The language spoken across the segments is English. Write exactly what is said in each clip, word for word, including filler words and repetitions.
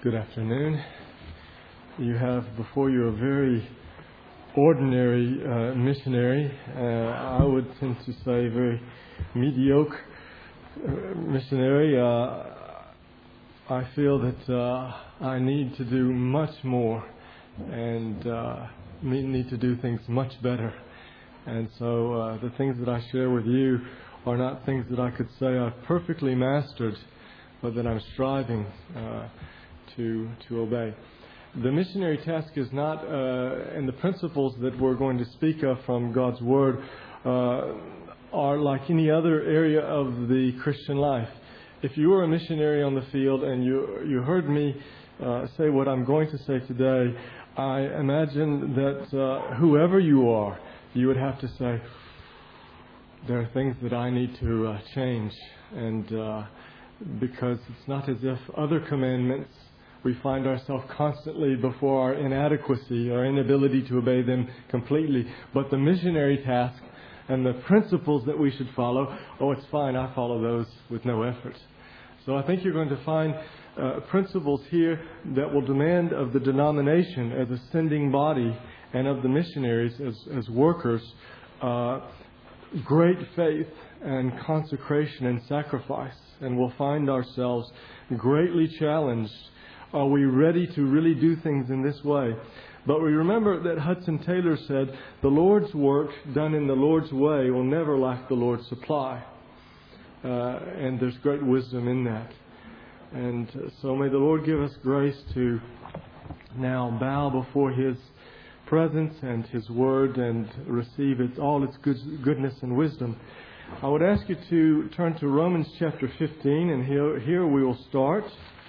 Good afternoon. You have before you a very ordinary uh, missionary. Uh, I would tend to say very mediocre uh, missionary. Uh, I feel that uh, I need to do much more and uh, need to do things much better. And so uh, the things that I share with you are not things that I could say I've perfectly mastered, but that I'm striving uh, to to obey. The missionary task is not, uh, and the principles that we're going to speak of from God's Word uh, are like any other area of the Christian life. If you were a missionary on the field and you you heard me uh, say what I'm going to say today, I imagine that uh, whoever you are, you would have to say, there are things that I need to uh, change, and uh, because it's not as if other commandments, we find ourselves constantly before our inadequacy, our inability to obey them completely. But the missionary task and the principles that we should follow, oh, it's fine, I follow those with no effort. So I think you're going to find uh, principles here that will demand of the denomination as a sending body and of the missionaries as, as workers uh, great faith and consecration and sacrifice. And we'll find ourselves greatly challenged. Are we ready to really do things in this way? But we remember that Hudson Taylor said, the Lord's work done in the Lord's way will never lack the Lord's supply. Uh, and there's great wisdom in that. And so may the Lord give us grace to now bow before His presence and His Word and receive its, all its good, goodness and wisdom. I would ask you to turn to Romans chapter fifteen, and here, here we will start.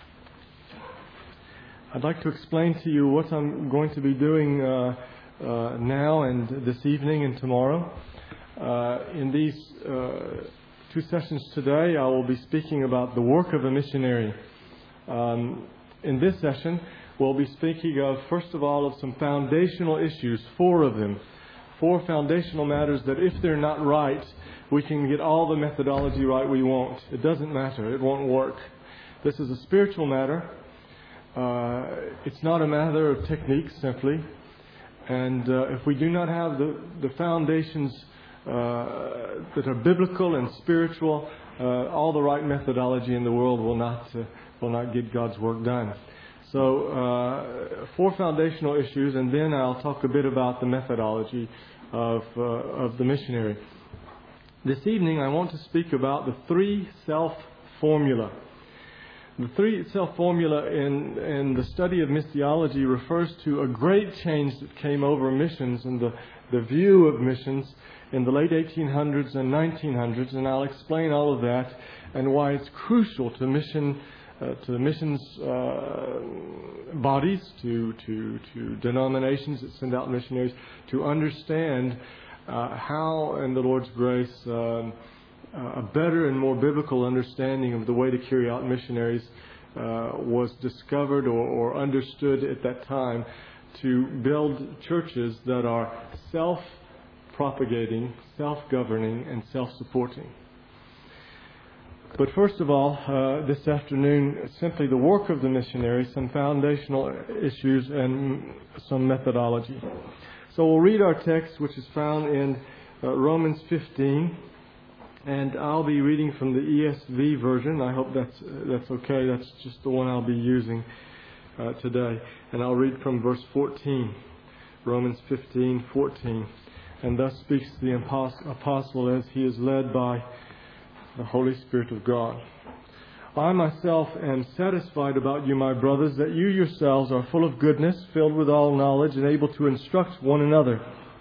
I'd like to explain to you what I'm going to be doing uh, uh, now and this evening and tomorrow. Uh, in these uh, two sessions today, I will be speaking about the work of a missionary. Um, in this session, we'll be speaking of, first of all, of some foundational issues, four of them. Four foundational matters that if they're not right, we can get all the methodology right we want. It doesn't matter. It won't work. This is a spiritual matter. Uh, it's not a matter of technique simply. And uh, if we do not have the, the foundations uh, that are biblical and spiritual, uh, all the right methodology in the world will not uh, will not get God's work done. So uh, four foundational issues, and then I'll talk a bit about the methodology of uh, of the missionary. This evening I want to speak about the three self formula. The three self formula in, in the study of missiology refers to a great change that came over missions and the, the view of missions in the late eighteen hundreds and nineteen hundreds, and I'll explain all of that and why it's crucial to mission uh, to the missions uh, bodies, to, to, to denominations that send out missionaries, to understand uh, how, in the Lord's grace, um, a better and more biblical understanding of the way to carry out missionaries uh, was discovered or, or understood at that time, to build churches that are self-propagating, self-governing, and self-supporting. But first of all, uh, this afternoon, simply the work of the missionary, some foundational issues, and some methodology. So we'll read our text, which is found in uh, Romans fifteen. And I'll be reading from the E S V version. I hope that's uh, that's okay. That's just the one I'll be using uh, today. And I'll read from verse fourteen, Romans fifteen, fourteen. And thus speaks the apostle as he is led by the Holy Spirit of God. I myself am satisfied about you, my brothers, that you yourselves are full of goodness, filled with all knowledge, and able to instruct one another.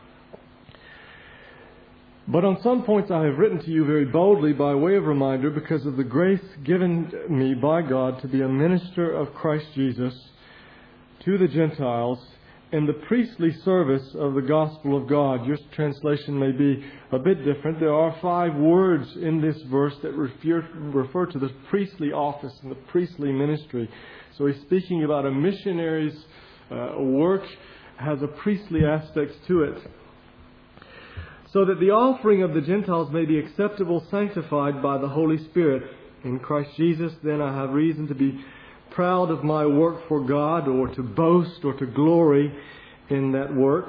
But on some points I have written to you very boldly by way of reminder, because of the grace given me by God to be a minister of Christ Jesus to the Gentiles in the priestly service of the gospel of God. Your translation may be a bit different. There are five words in this verse that refer, refer to the priestly office and the priestly ministry. So he's speaking about a missionary's uh, work has a priestly aspect to it. So that the offering of the Gentiles may be acceptable, sanctified by the Holy Spirit. In Christ Jesus, then, I have reason to be proud of my work for God or to boast or to glory in that work.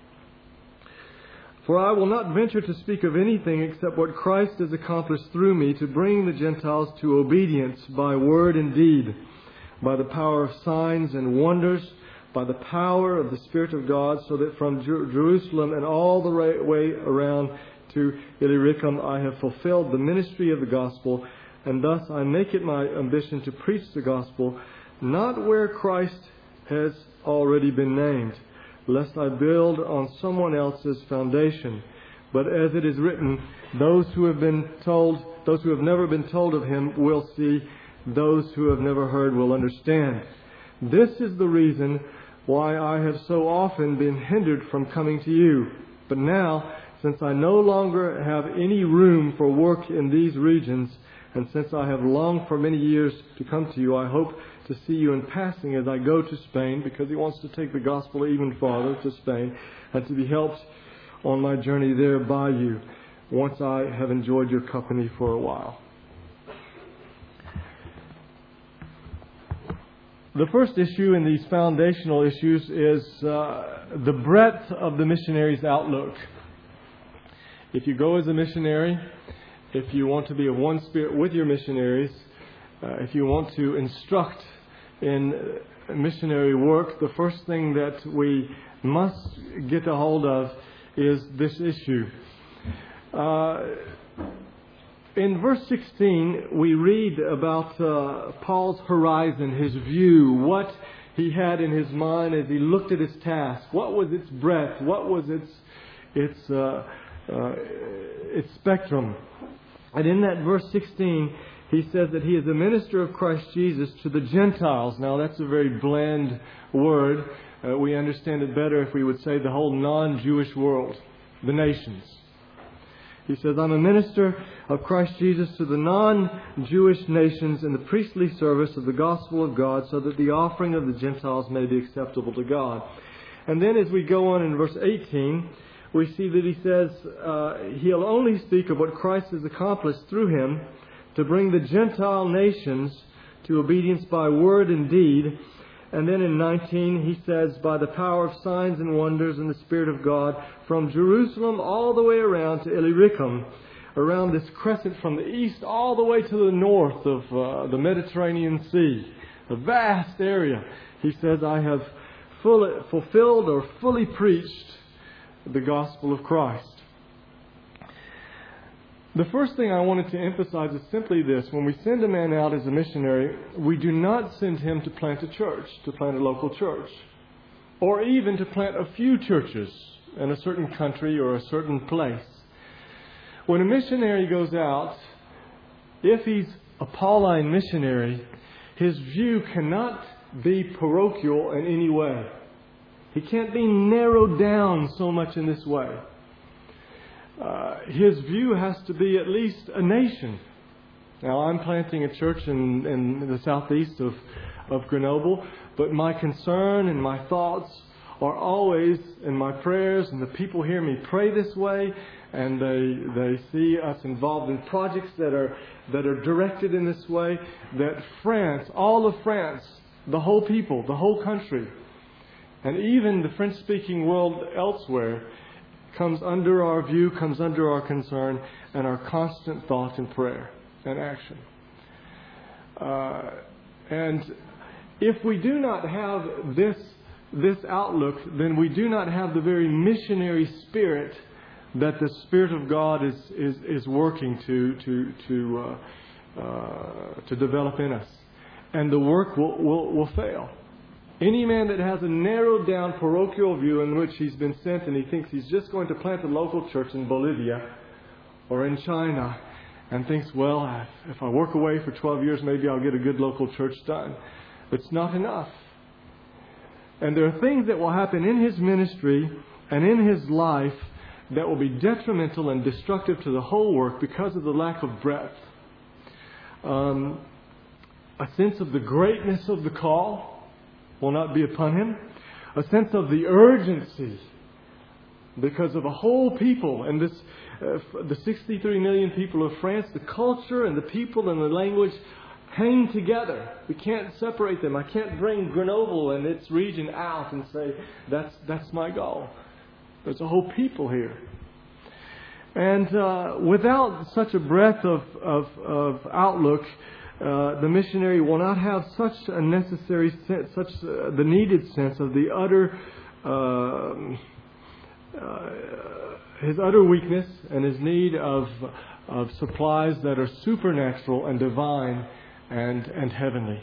For I will not venture to speak of anything except what Christ has accomplished through me to bring the Gentiles to obedience by word and deed, by the power of signs and wonders, by the power of the Spirit of God, so that from Jer- Jerusalem and all the way around to Illyricum I have fulfilled the ministry of the gospel, and thus I make it my ambition to preach the gospel, not where Christ has already been named, lest I build on someone else's foundation. But as it is written, those who have been told, those who have never been told of him will see, those who have never heard will understand. This is the reason why I have so often been hindered from coming to you. But now, since I no longer have any room for work in these regions, and since I have longed for many years to come to you, I hope to see you in passing as I go to Spain, because he wants to take the gospel even farther to Spain, and to be helped on my journey there by you, once I have enjoyed your company for a while. The first issue in these foundational issues is uh, the breadth of the missionary's outlook. If you go as a missionary, if you want to be of one spirit with your missionaries, uh, if you want to instruct in missionary work, the first thing that we must get a hold of is this issue. Uh, in verse sixteen, we read about uh, Paul's horizon, his view, what he had in his mind as he looked at his task. What was its breadth? What was its its uh, uh, its spectrum? And in that verse sixteen, he says that he is a minister of Christ Jesus to the Gentiles. Now, that's a very bland word. Uh, we understand it better if we would say the whole non-Jewish world, the nations. He says, I'm a minister of Christ Jesus to the non-Jewish nations in the priestly service of the gospel of God, so that the offering of the Gentiles may be acceptable to God. And then as we go on in verse eighteen, we see that he says uh, he'll only speak of what Christ has accomplished through him to bring the Gentile nations to obedience by word and deed. And then in nineteen, he says, by the power of signs and wonders and the Spirit of God, from Jerusalem all the way around to Illyricum, around this crescent from the east all the way to the north of uh, the Mediterranean Sea, a vast area. He says, I have fully fulfilled or fully preached the gospel of Christ. The first thing I wanted to emphasize is simply this. When we send a man out as a missionary, we do not send him to plant a church, to plant a local church, or even to plant a few churches in a certain country or a certain place. When a missionary goes out, if he's a Pauline missionary, his view cannot be parochial in any way. He can't be narrowed down so much in this way. Uh, his view has to be at least a nation. Now, I'm planting a church in, in the southeast of, of Grenoble, but my concern and my thoughts are always in my prayers, and the people hear me pray this way, and they they see us involved in projects that are that are directed in this way, that France, all of France, the whole people, the whole country, and even the French-speaking world elsewhere comes under our view, comes under our concern, and our constant thought and prayer and action. Uh, and if we do not have this this outlook, then we do not have the very missionary spirit that the Spirit of God is is, is working to to to uh, uh, to develop in us, and the work will will, will fail. Any man that has a narrowed down parochial view in which he's been sent and he thinks he's just going to plant a local church in Bolivia or in China and thinks, well, if I work away for twelve years, maybe I'll get a good local church done. It's not enough. And there are things that will happen in his ministry and in his life that will be detrimental and destructive to the whole work because of the lack of breadth. Um, a sense of the greatness of the call will not be upon him. A sense of the urgency because of a whole people and this uh, the sixty-three million people of France, the culture and the people and the language hang together. We can't separate them. I can't bring Grenoble and its region out and say, that's, that's my goal. There's a whole people here. And uh, without such a breadth of, of, of outlook, uh, the missionary will not have such a necessary sense, such uh, the needed sense of the utter, uh, uh, his utter weakness and his need of of supplies that are supernatural and divine and and heavenly.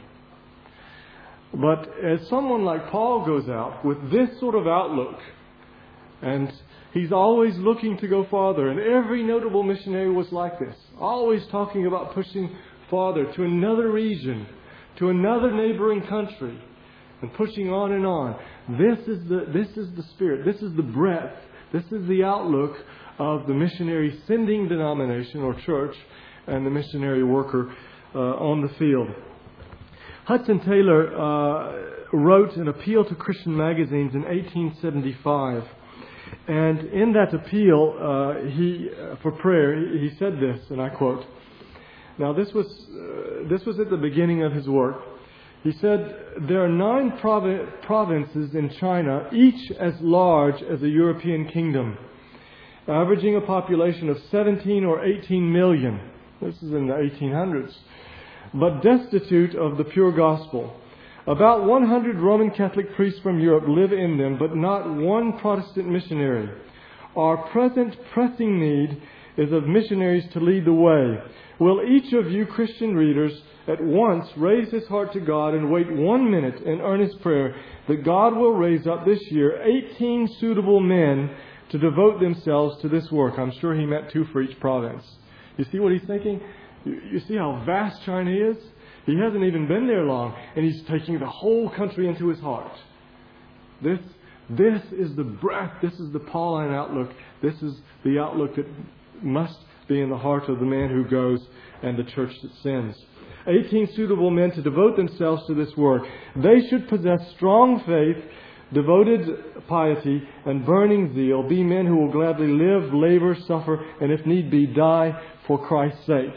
But as someone like Paul goes out with this sort of outlook, and he's always looking to go farther, and every notable missionary was like this, always talking about pushing farther to another region, to another neighboring country, and pushing on and on. This is the this is the spirit. This is the breadth. This is the outlook of the missionary sending denomination or church and the missionary worker uh, on the field. Hudson Taylor uh, wrote an appeal to Christian magazines in eighteen seventy-five. And in that appeal, uh, he uh, for prayer, he, he said this, and I quote. Now, this was uh, this was at the beginning of his work. He said, there are nine provi- provinces in China, each as large as a European kingdom, averaging a population of seventeen or eighteen million. This is in the eighteen hundreds. But destitute of the pure gospel. About one hundred Roman Catholic priests from Europe live in them, but not one Protestant missionary. Our present pressing need is of missionaries to lead the way. Will each of you Christian readers at once raise his heart to God and wait one minute in earnest prayer that God will raise up this year eighteen suitable men to devote themselves to this work? I'm sure he meant two for each province. You see what he's thinking? You see how vast China is? He hasn't even been there long, and he's taking the whole country into his heart. This, this is the breadth, this is the Pauline outlook, this is the outlook that must be in the heart of the man who goes and the church that sends. eighteen suitable men to devote themselves to this work. They should possess strong faith, devoted piety, and burning zeal, be men who will gladly live, labor, suffer, and if need be, die for Christ's sake.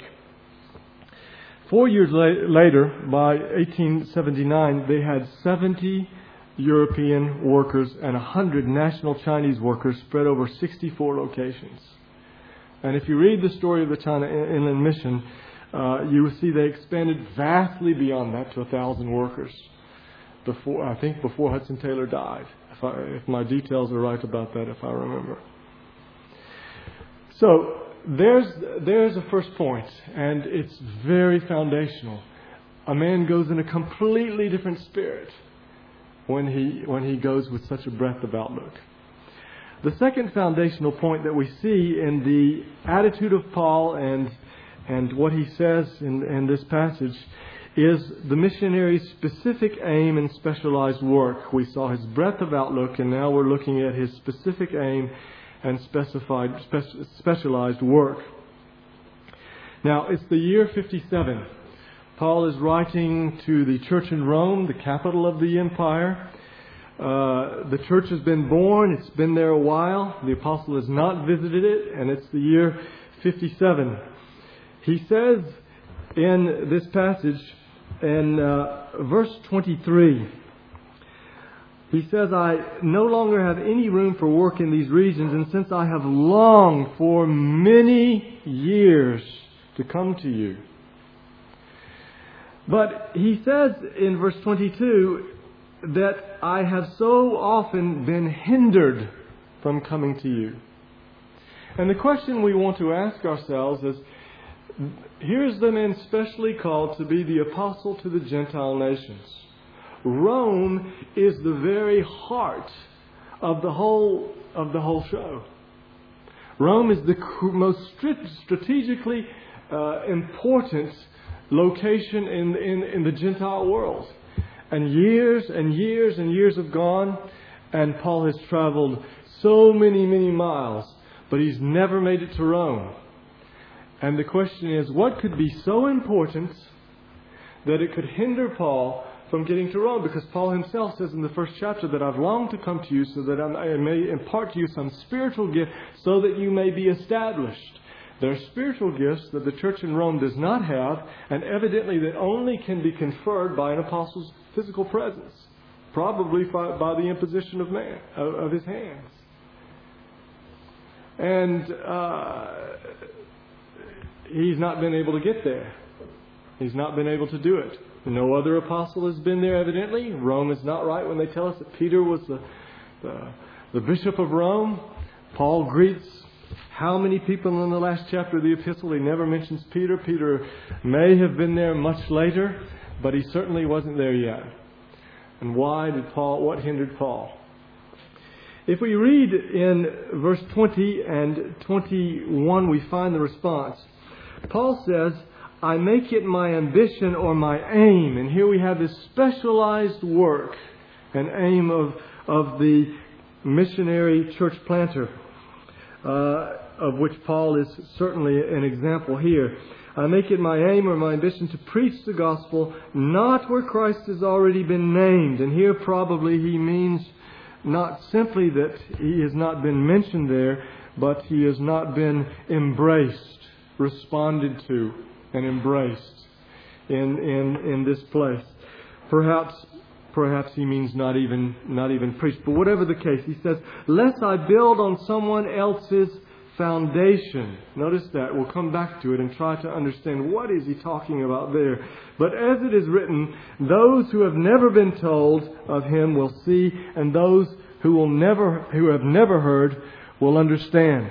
Four years la- later, by eighteen seventy-nine, they had seventy European workers and one hundred national Chinese workers spread over sixty-four locations. And if you read the story of the China Inland Mission, uh, you will see they expanded vastly beyond that to one thousand workers. Before, I think before Hudson Taylor died, if, I, if my details are right about that, if I remember. So, There's there's a first point, and it's very foundational. A man goes in a completely different spirit when he when he goes with such a breadth of outlook. The second foundational point that we see in the attitude of Paul and and what he says in, in this passage is the missionary's specific aim and specialized work. We saw his breadth of outlook, and now we're looking at his specific aim and specified spe- specialized work. Now, it's the year fifty-seven. Paul is writing to the church in Rome, the capital of the empire. Uh, the church has been born. It's been there a while. The apostle has not visited it, and it's the year fifty-seven. He says in this passage, in uh, verse twenty-three, he says, I no longer have any room for work in these regions, and since I have longed for many years to come to you. But he says in verse twenty-two that I have so often been hindered from coming to you. And the question we want to ask ourselves is, here's the man specially called to be the apostle to the Gentile nations. Rome is the very heart of the whole of the whole show. Rome is the most strategically uh, important location in, in in the Gentile world. And years and years and years have gone, and Paul has traveled so many, many miles, but he's never made it to Rome. And the question is, what could be so important that it could hinder Paul from getting to Rome? Because Paul himself says in the first chapter that I've longed to come to you so that I may impart to you some spiritual gift so that you may be established. There are spiritual gifts that the church in Rome does not have, and evidently that only can be conferred by an apostle's physical presence, probably by, by the imposition of man, of, of his hands. And uh, he's not been able to get there. He's not been able to do it. No other apostle has been there, evidently. Rome is not right when they tell us that Peter was the, the, the bishop of Rome. Paul greets how many people in the last chapter of the epistle? He never mentions Peter. Peter may have been there much later, but he certainly wasn't there yet. And why did Paul, what hindered Paul? If we read in verse twenty and twenty-one, we find the response. Paul says, I make it my ambition or my aim. And here we have this specialized work, an aim of, of the missionary church planter, uh, of which Paul is certainly an example here. I make it my aim or my ambition to preach the gospel, not where Christ has already been named. And here probably he means not simply that he has not been mentioned there, but he has not been embraced, responded to, and embraced in in in this place. Perhaps perhaps he means not even not even preached. But whatever the case, he says, lest I build on someone else's foundation. Notice that. We'll come back to it and try to understand what is he talking about there. But as it is written, those who have never been told of him will see, and those who will never who have never heard will understand.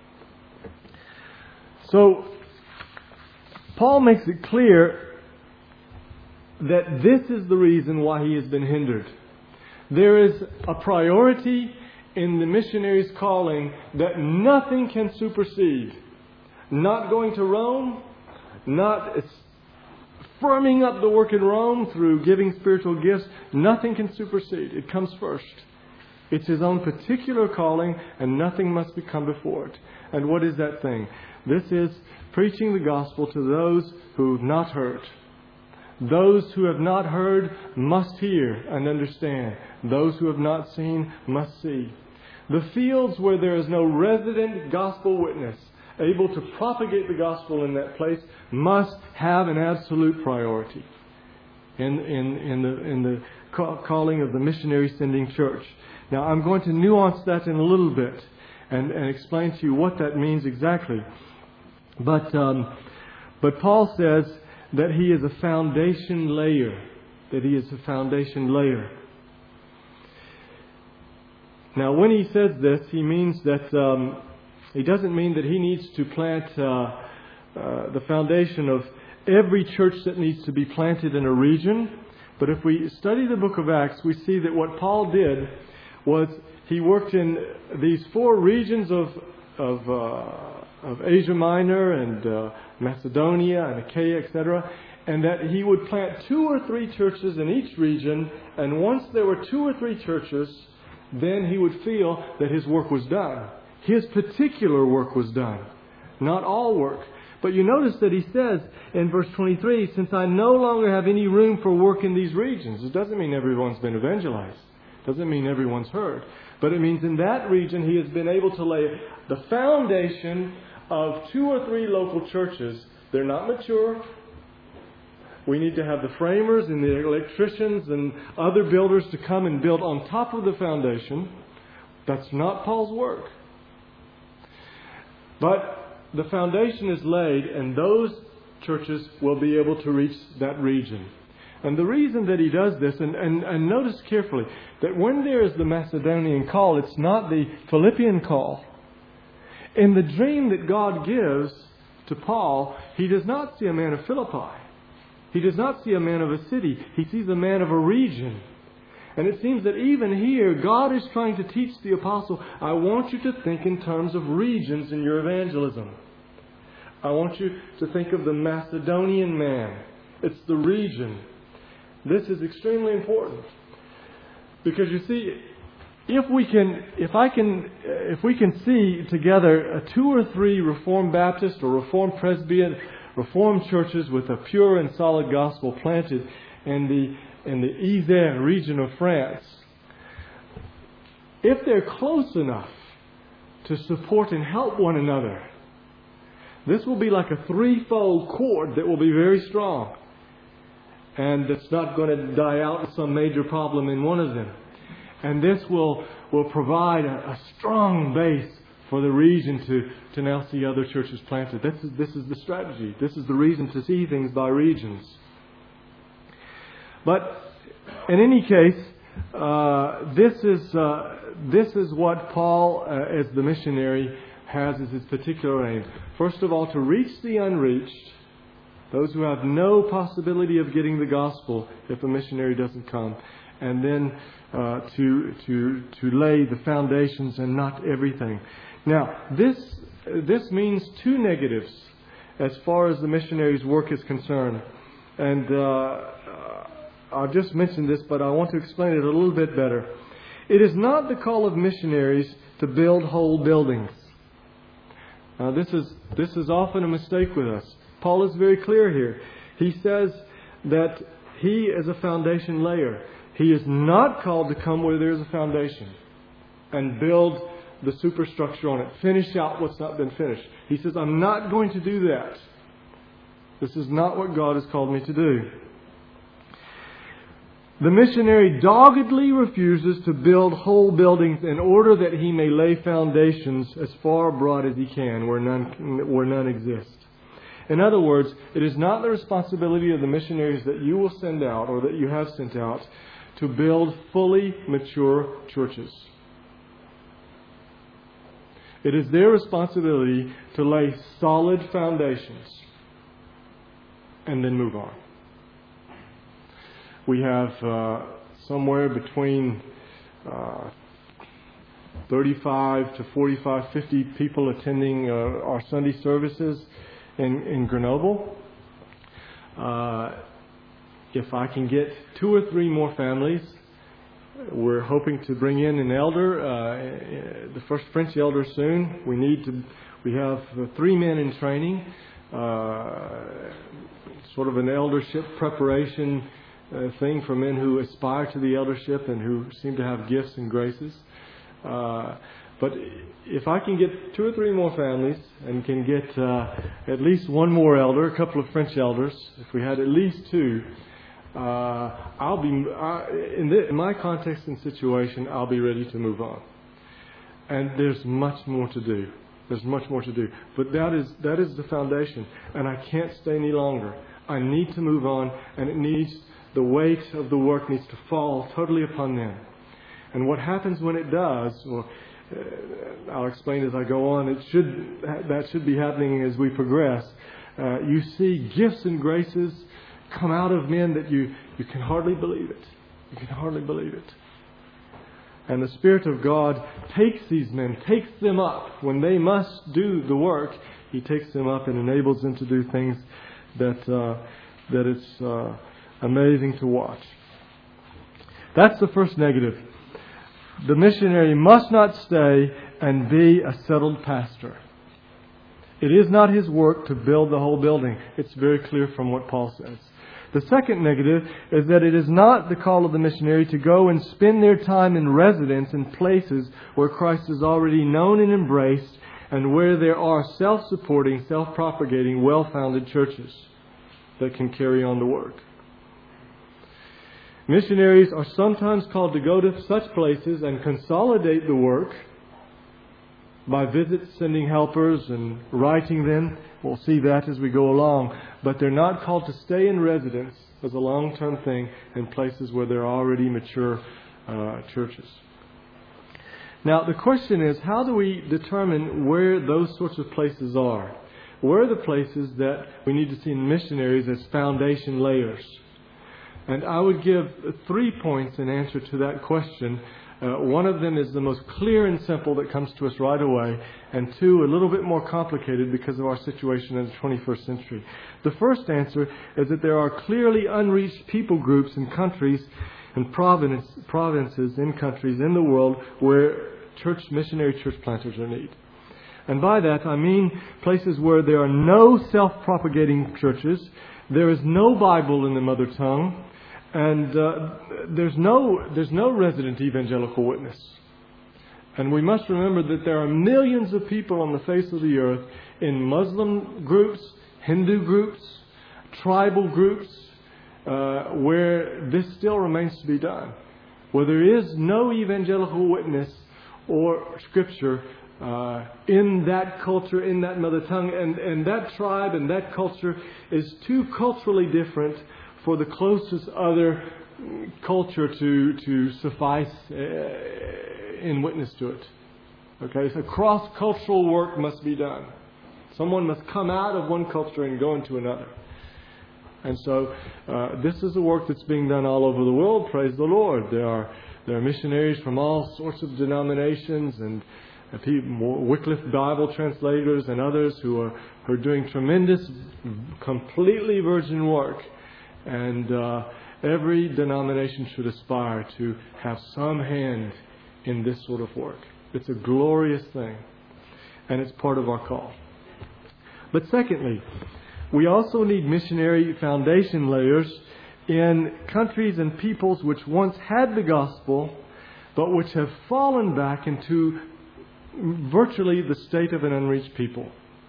So Paul makes it clear that this is the reason why he has been hindered. There is a priority in the missionary's calling that nothing can supersede. Not going to Rome, not firming up the work in Rome through giving spiritual gifts, nothing can supersede. It comes first. It's his own particular calling, and nothing must become before it. And what is that thing? This is preaching the gospel to those who have not heard. Those who have not heard must hear and understand. Those who have not seen must see. The fields where there is no resident gospel witness able to propagate the gospel in that place must have an absolute priority in, in, in the, in the calling of the missionary sending church. Now, I'm going to nuance that in a little bit and, and explain to you what that means exactly. But um, but Paul says that he is a foundation layer. That he is a foundation layer. Now, when he says this, he means that um, he doesn't mean that he needs to plant uh, uh, the foundation of every church that needs to be planted in a region. But if we study the book of Acts, we see that what Paul did was he worked in these four regions of of uh, of Asia Minor and uh, Macedonia and Achaia, et cetera, and that he would plant two or three churches in each region, and once there were two or three churches, then he would feel that his work was done. His particular work was done, not all work. But you notice that he says in verse twenty-three, since I no longer have any room for work in these regions. It doesn't mean everyone's been evangelized. It doesn't mean everyone's heard. But it means in that region he has been able to lay the foundation of two or three local churches. They're not mature. We need to have the framers and the electricians and other builders to come and build on top of the foundation. That's not Paul's work. But the foundation is laid, and those churches will be able to reach that region. And the reason that he does this, and, and, and notice carefully, that when there is the Macedonian call, it's not the Philippian call. In the dream that God gives to Paul, he does not see a man of Philippi. He does not see a man of a city. He sees a man of a region. And it seems that even here, God is trying to teach the apostle, I want you to think in terms of regions in your evangelism. I want you to think of the Macedonian man. It's the region. This is extremely important. Because you see, if we can, if I can, if we can see together a two or three Reformed Baptist or Reformed Presbyterian, Reformed churches with a pure and solid gospel planted in the in the Isère region of France, if they're close enough to support and help one another, This will be like a threefold cord that will be very strong. And it's not going to die out with some major problem in one of them. And this will, will provide a, a strong base for the region to, to now see other churches planted. This is, this is the strategy. This is the reason to see things by regions. But in any case, uh, this is uh, this is what Paul, uh, as the missionary, has as his particular aim. First of all, to reach the unreached, those who have no possibility of getting the gospel if a missionary doesn't come, and then uh, to to to lay the foundations and not everything. Now, this this means two negatives as far as the missionary's work is concerned, and uh, I'll just mention this, but I want to explain it a little bit better. It is not the call of missionaries to build whole buildings. Now, this is this is often a mistake with us. Paul is very clear here. He says that he is a foundation layer. He is not called to come where there is a foundation and build the superstructure on it, finish out what's not been finished. He says, I'm not going to do that. This is not what God has called me to do. The missionary doggedly refuses to build whole buildings in order that he may lay foundations as far abroad as he can, where none, where none exist. In other words, it is not the responsibility of the missionaries that you will send out or that you have sent out to build fully mature churches. It is their responsibility to lay solid foundations and then move on. We have uh, somewhere between uh, thirty-five to forty-five, fifty people attending uh, our Sunday services in, in Grenoble. Uh, if I can get two or three more families, we're hoping to bring in an elder, uh, the first French elder soon. We need to. We have three men in training, uh, sort of an eldership preparation uh, thing for men who aspire to the eldership and who seem to have gifts and graces. Uh, but if I can get two or three more families and can get uh, at least one more elder, a couple of French elders, if we had at least two. Uh, I'll be uh, in, the, in my context and situation. I'll be ready to move on, and there's much more to do. There's much more to do, but that is that is the foundation, and I can't stay any longer. I need to move on, and it needs the weight of the work needs to fall totally upon them. And what happens when it does? Well, uh, I'll explain as I go on. It should that should be happening as we progress. Uh, you see gifts and graces come out of men that you, you can hardly believe it. You can hardly believe it. And the Spirit of God takes these men, takes them up. When they must do the work, He takes them up and enables them to do things that uh, that it's uh, amazing to watch. That's the first negative. The missionary must not stay and be a settled pastor. It is not his work to build the whole building. It's very clear from what Paul says. The second negative is that it is not the call of the missionary to go and spend their time in residence in places where Christ is already known and embraced and where there are self-supporting, self-propagating, well-founded churches that can carry on the work. Missionaries are sometimes called to go to such places and consolidate the work by visits, sending helpers and writing them. We'll see that as we go along. But they're not called to stay in residence as a long-term thing in places where there are already mature uh, churches. Now, the question is, how do we determine where those sorts of places are? Where are the places that we need to see in missionaries as foundation layers? And I would give three points in answer to that question. Uh, one of them is the most clear and simple that comes to us right away, and two, a little bit more complicated because of our situation in the twenty-first century. The first answer is that there are clearly unreached people groups and countries and province, provinces in countries in the world where church missionary church planters are needed. And by that I mean places where there are no self-propagating churches, there is no Bible in the mother tongue, and uh, there's no there's no resident evangelical witness. And we must remember that there are millions of people on the face of the earth in Muslim groups, Hindu groups, tribal groups, uh, where this still remains to be done. Where there is no evangelical witness or scripture uh, in that culture, in that mother tongue. And, and that tribe and that culture is too culturally different for the closest other culture to, to suffice uh, in witness to it. Okay, so cross-cultural work must be done. Someone must come out of one culture and go into another. And so uh, this is a work that's being done all over the world. Praise the Lord. There are there are missionaries from all sorts of denominations and uh, people, Wycliffe Bible translators and others who are, who are doing tremendous, completely virgin work. And uh, every denomination should aspire to have some hand in this sort of work. It's a glorious thing. And it's part of our call. But secondly, we also need missionary foundation layers in countries and peoples which once had the gospel, but which have fallen back into virtually the state of an unreached people.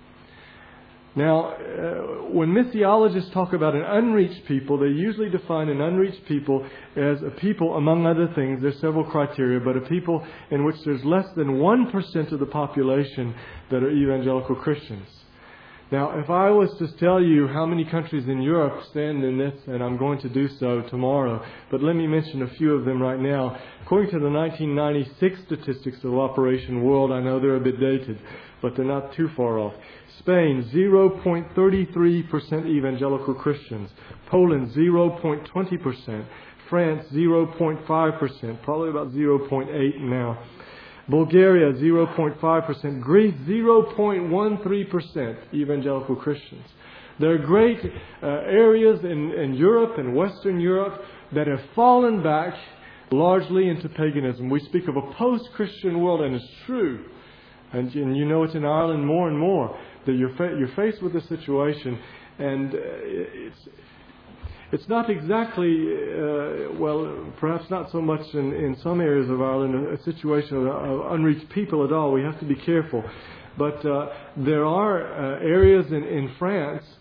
Now, uh, when missiologists talk about an unreached people, they usually define an unreached people as a people, among other things, there's several criteria, but a people in which there's less than one percent of the population that are evangelical Christians. Now, if I was to tell you how many countries in Europe stand in this, and I'm going to do so tomorrow, but let me mention a few of them right now. According to the nineteen ninety-six statistics of Operation World, I know they're a bit dated, but they're not too far off. Spain, zero point three three percent evangelical Christians. Poland, zero point two zero percent. France, zero point five percent, probably about zero point eight now. Bulgaria, zero point five percent. Greece, zero point one three percent evangelical Christians. There are great uh, areas in, in Europe and Western Europe that have fallen back largely into paganism. We speak of a post-Christian world, and it's true. And, and you know it in Ireland more and more, that you're, fa- you're faced with a situation, and uh, it's It's not exactly, uh, well, perhaps not so much in, in some areas of Ireland, a, a situation of, of unreached people at all. We have to be careful. But uh, there are uh, areas in, in France uh,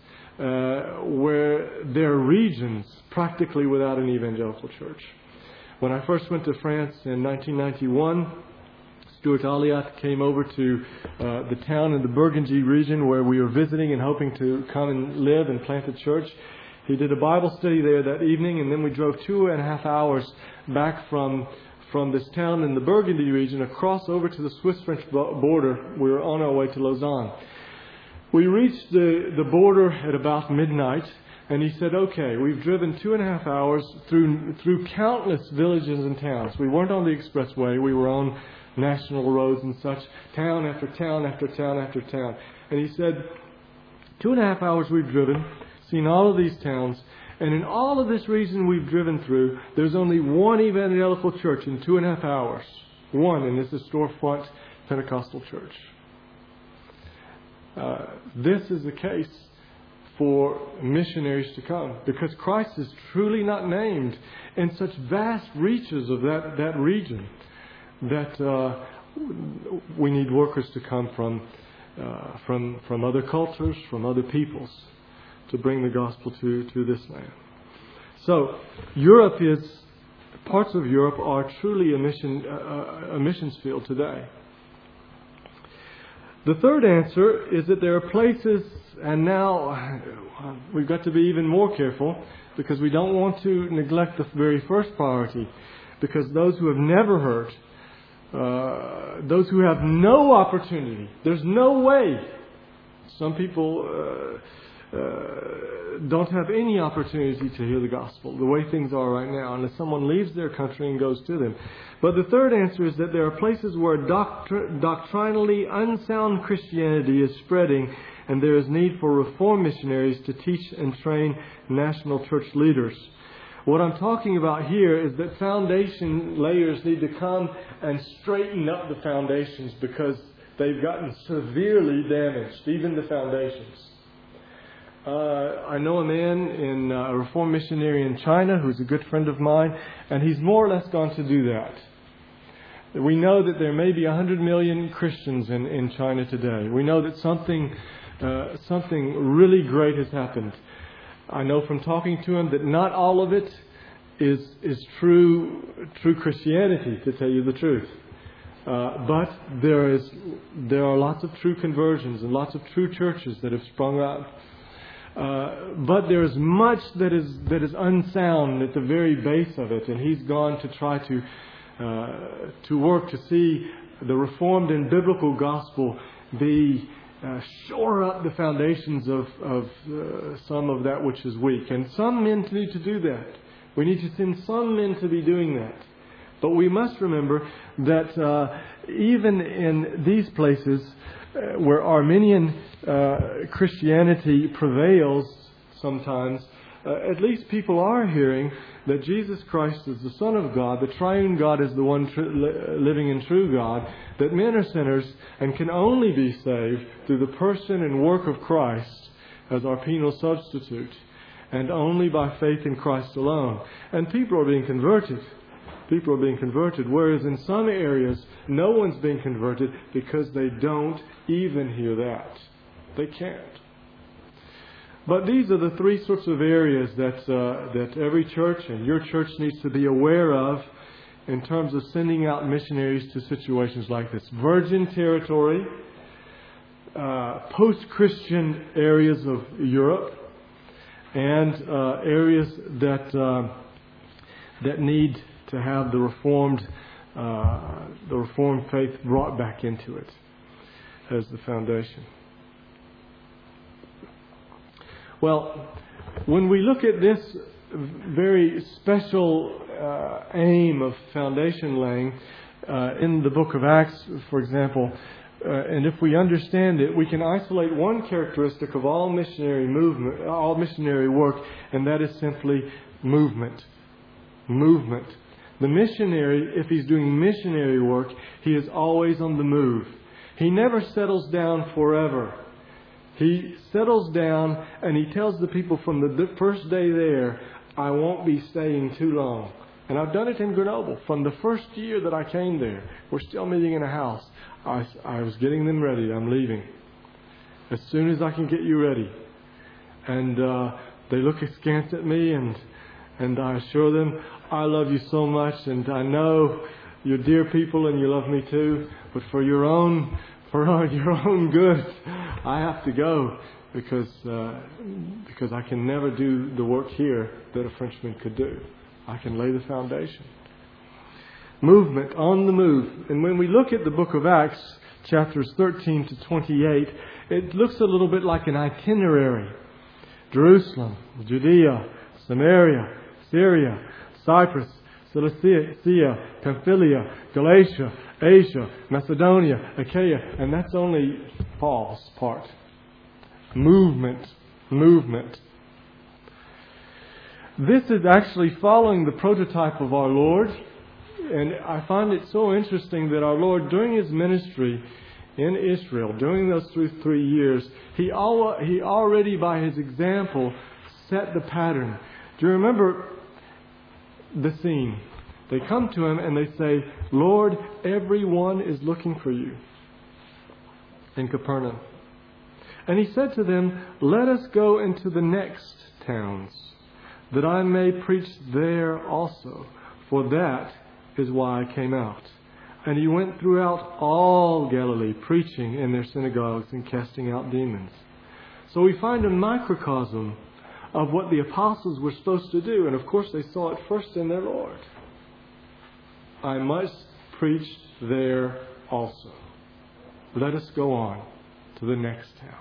where there are regions practically without an evangelical church. When I first went to France in nineteen ninety-one, Stuart Alliot came over to uh, the town in the Burgundy region where we were visiting and hoping to come and live and plant a church. He did a Bible study there that evening, and then we drove two and a half hours back from from this town in the Burgundy region across over to the Swiss-French border. We were on our way to Lausanne. We reached the, the border at about midnight, and he said, okay, we've driven two and a half hours through through countless villages and towns. We weren't on the expressway. We were on national roads and such, town after town after town after town. And he said, two and a half hours we've driven, seen all of these towns, and in all of this region we've driven through, there's only one evangelical church in two and a half hours. One, and it's a storefront Pentecostal church. Uh, this is the case for missionaries to come, because Christ is truly not named in such vast reaches of that, that region that uh, we need workers to come from, uh, from, from other cultures, from other peoples, to bring the gospel to, to this land. So, Europe is, parts of Europe are truly a mission, uh, a missions field today. The third answer is that there are places, and now we've got to be even more careful, because we don't want to neglect the very first priority, because those who have never heard, uh, those who have no opportunity, there's no way. Some people Uh, Uh, don't have any opportunity to hear the gospel, the way things are right now, unless someone leaves their country and goes to them. But the third answer is that there are places where doctr- doctrinally unsound Christianity is spreading, and there is need for reform missionaries to teach and train national church leaders. What I'm talking about here is that foundation layers need to come and straighten up the foundations, because they've gotten severely damaged, even the foundations. Uh, I know a man, in uh, a reform missionary in China, who's a good friend of mine, and he's more or less gone to do that. We know that there may be one hundred million Christians in, in China today. We know that something uh, something really great has happened. I know from talking to them that not all of it is is true true Christianity, to tell you the truth. Uh, but there is there are lots of true conversions and lots of true churches that have sprung up. Uh, but there is much that is that is unsound at the very base of it, and he's gone to try to uh, to work to see the Reformed and biblical gospel be uh, shore up the foundations of of uh, some of that which is weak, and some men need to do that. We need to send some men to be doing that. But we must remember that uh, even in these places uh, where Arminian uh, Christianity prevails sometimes, uh, at least people are hearing that Jesus Christ is the Son of God, the triune God is the one tr- living and true God, that men are sinners and can only be saved through the person and work of Christ as our penal substitute, and only by faith in Christ alone. And people are being converted. People are being converted, whereas in some areas no one's being converted because they don't even hear that. They can't. But these are the three sorts of areas that uh, that every church and your church needs to be aware of in terms of sending out missionaries to situations like this. Virgin territory, uh, post-Christian areas of Europe, and uh, areas that uh, that need to have the reformed uh, the reformed faith brought back into it as the foundation. Well, when we look at this very special uh, aim of foundation laying uh, in the book of Acts, for example, uh, and if we understand it, we can isolate one characteristic of all missionary movement, all missionary work, and that is simply movement. Movement. The missionary, if he's doing missionary work, he is always on the move. He never settles down forever. He settles down and he tells the people from the first day there, I won't be staying too long. And I've done it in Grenoble. From the first year that I came there, we're still meeting in a house. I, I was getting them ready. I'm leaving. As soon as I can get you ready. And uh, they look askance at me, and and I assure them, I love you so much, and I know you're dear people and you love me too, but for your own for your own good, I have to go because uh, because I can never do the work here that a Frenchman could do. I can lay the foundation. Movement, on the move. And when we look at the book of Acts, chapters thirteen to twenty-eight, it looks a little bit like an itinerary. Jerusalem, Judea, Samaria, Syria, Cyprus, Cilicia, Pamphylia, Galatia, Asia, Macedonia, Achaia. And that's only Paul's part. Movement. Movement. This is actually following the prototype of our Lord. And I find it so interesting that our Lord, during His ministry in Israel, during those three, three years, He, al- he already, by His example, set the pattern. Do you remember the scene? They come to Him and they say, Lord, everyone is looking for you in Capernaum. And He said to them, let us go into the next towns, that I may preach there also, for that is why I came out. And He went throughout all Galilee, preaching in their synagogues and casting out demons. So we find a microcosm of what the apostles were supposed to do. And of course they saw it first in their Lord. I must preach there also. Let us go on to the next towns.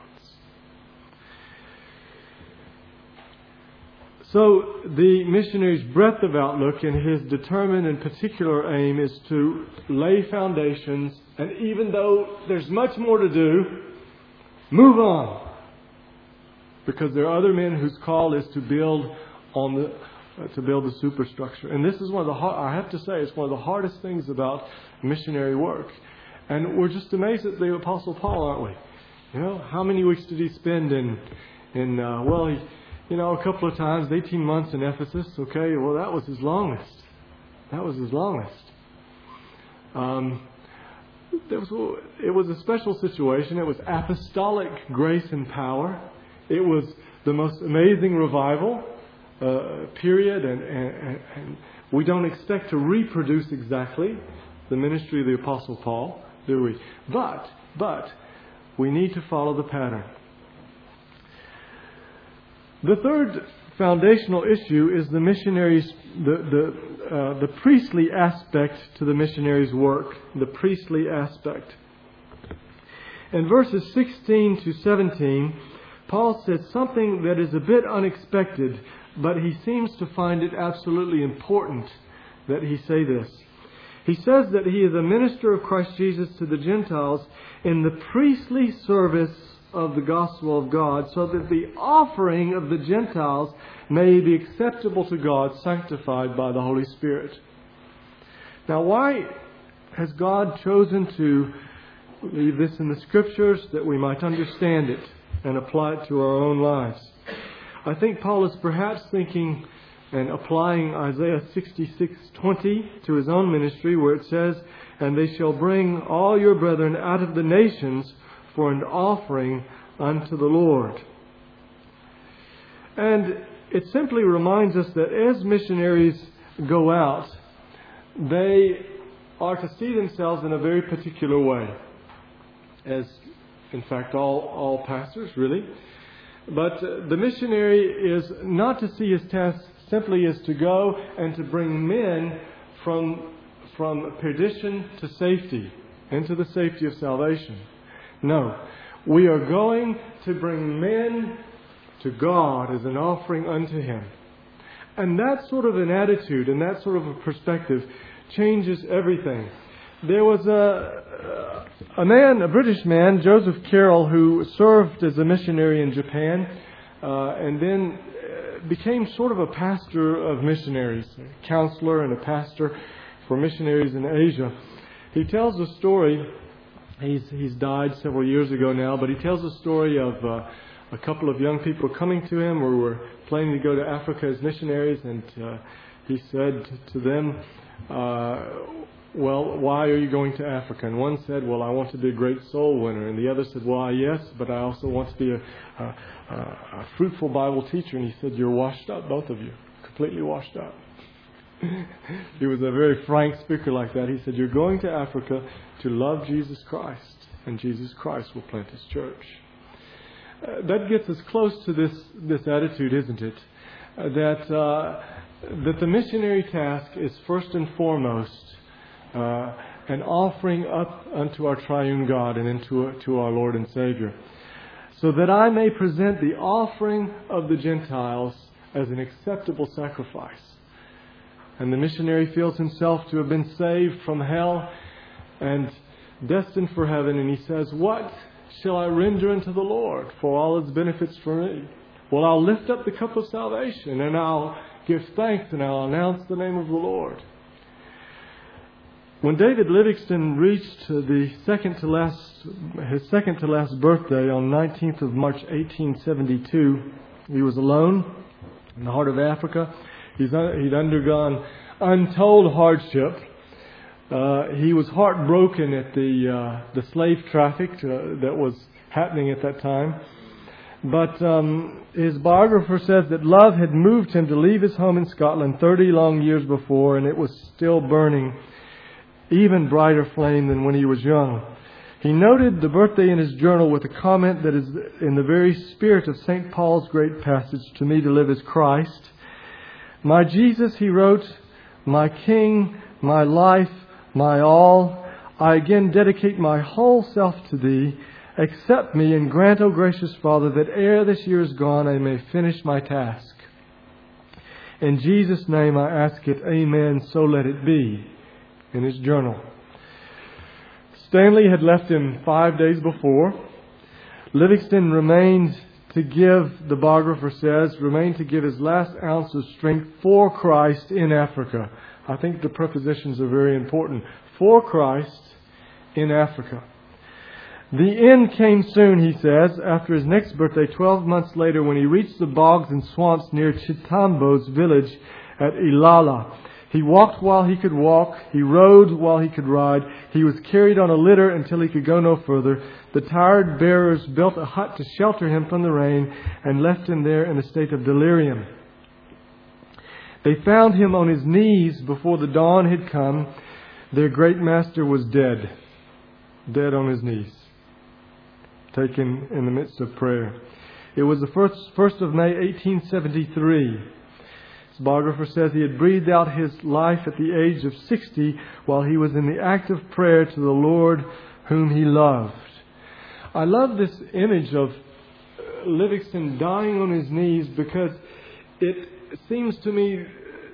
So the missionary's breadth of outlook and his determined and particular aim is to lay foundations, and even though there's much more to do, move on. Because there are other men whose call is to build on the uh, to build the superstructure. And this is one of the hard, I have to say, it's one of the hardest things about missionary work. And we're just amazed at the Apostle Paul, aren't we? You know, how many weeks did he spend in in uh, well, he, you know, a couple of times, eighteen months in Ephesus. Okay, well, that was his longest. That was his longest. Um, there was, it was a special situation. It was apostolic grace and power. It was the most amazing revival uh, period, and, and, and we don't expect to reproduce exactly the ministry of the Apostle Paul, do we? But, but, we need to follow the pattern. The third foundational issue is the missionaries, the the uh, the priestly aspect to the missionaries' work. The priestly aspect. In verses sixteen to seventeen, Paul says something that is a bit unexpected, but he seems to find it absolutely important that he say this. He says that he is a minister of Christ Jesus to the Gentiles in the priestly service of the gospel of God, so that the offering of the Gentiles may be acceptable to God, sanctified by the Holy Spirit. Now, why has God chosen to leave this in the Scriptures? That we might understand it and apply it to our own lives. I think Paul is perhaps thinking and applying Isaiah sixty-six twenty to his own ministry, where it says, "And they shall bring all your brethren out of the nations for an offering unto the Lord." And it simply reminds us that as missionaries go out, they are to see themselves in a very particular way. As, in fact, all, all pastors, really. But uh, the missionary is not to see his task simply as to go and to bring men from, from perdition to safety, into the safety of salvation. No, we are going to bring men to God as an offering unto Him. And that sort of an attitude and that sort of a perspective changes everything. There was a, a man, a British man, Joseph Carroll, who served as a missionary in Japan uh, and then became sort of a pastor of missionaries, a counselor and a pastor for missionaries in Asia. He tells a story. He's he's died several years ago now, but he tells a story of uh, a couple of young people coming to him who were planning to go to Africa as missionaries, and uh, he said to them, uh, well, why are you going to Africa? And one said, well, I want to be a great soul winner. And the other said, well, yes, but I also want to be a, a, a fruitful Bible teacher. And he said, you're washed up, both of you, completely washed up. He was a very frank speaker like that. He said, you're going to Africa to love Jesus Christ, and Jesus Christ will plant His church. Uh, that gets us close to this, this attitude, isn't it? Uh, that, uh, that the missionary task is first and foremost uh, an offering up unto our triune God and into to our Lord and Savior, so that I may present the offering of the Gentiles as an acceptable sacrifice. And the missionary feels himself to have been saved from hell and destined for heaven. And he says, what shall I render unto the Lord for all His benefits for me? Well, I'll lift up the cup of salvation, and I'll give thanks, and I'll announce the name of the Lord. When David Livingston reached the second to last, his second to last birthday on nineteenth of March eighteen seventy-two, he was alone in the heart of Africa. He's, he'd undergone untold hardship. Uh, he was heartbroken at the uh, the slave traffic uh, that was happening at that time. But um, his biographer says that love had moved him to leave his home in Scotland thirty long years before, and it was still burning, even brighter flame than when he was young. He noted the birthday in his journal with a comment that is in the very spirit of Saint Paul's great passage, "To me to live is Christ." My Jesus, he wrote, my King, my life, my all, I again dedicate my whole self to Thee. Accept me and grant, O gracious Father, that ere this year is gone, I may finish my task. In Jesus' name I ask it, Amen, so let it be, in his journal. Stanley had left him five days before. Livingston remained to give, the biographer says, remained to give his last ounce of strength for Christ in Africa. I think the prepositions are very important. For Christ in Africa. The end came soon, he says, after his next birthday, twelve months later, when he reached the bogs and swamps near Chitambo's village at Ilala. He walked while he could walk. He rode while he could ride. He was carried on a litter until he could go no further. The tired bearers built a hut to shelter him from the rain and left him there in a state of delirium. They found him on his knees before the dawn had come. Their great master was dead, dead on his knees, taken in the midst of prayer. It was the first, first of May, eighteen seventy-three. His biographer says he had breathed out his life at the age of sixty while he was in the act of prayer to the Lord whom he loved. I love this image of Livingston dying on his knees because it seems to me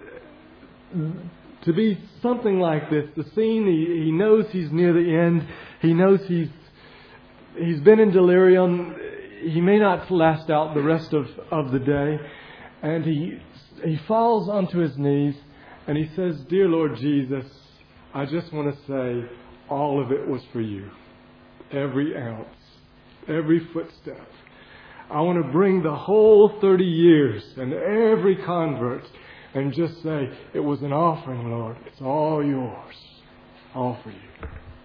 to be something like this. The scene, he, he knows he's near the end. He knows he's he's been in delirium. He may not last out the rest of, of the day. And he he falls onto his knees and he says, "Dear Lord Jesus, I just want to say all of it was for you. Every ounce, every footstep. I want to bring the whole thirty years and every convert and just say, it was an offering, Lord. It's all yours. All for you."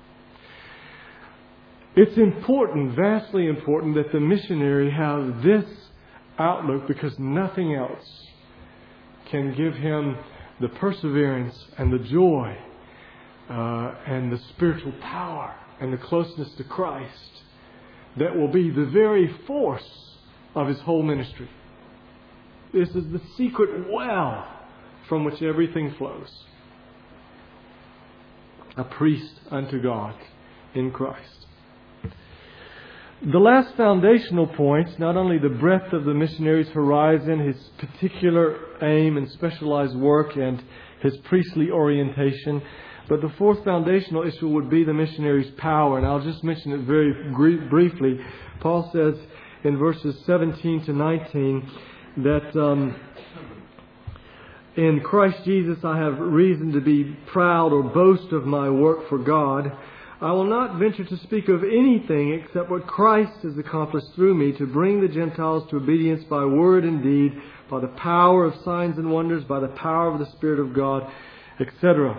It's important, vastly important, that the missionary have this outlook because nothing else can give him the perseverance and the joy uh, and the spiritual power and the closeness to Christ that will be the very force of his whole ministry. This is the secret well from which everything flows. A priest unto God in Christ. The last foundational point, not only the breadth of the missionary's horizon, his particular aim and specialized work, and his priestly orientation, but the fourth foundational issue would be the missionary's power. And I'll just mention it very briefly. Paul says in verses seventeen to nineteen that um, in Christ Jesus I have reason to be proud or boast of my work for God. I will not venture to speak of anything except what Christ has accomplished through me to bring the Gentiles to obedience by word and deed, by the power of signs and wonders, by the power of the Spirit of God, et cetera.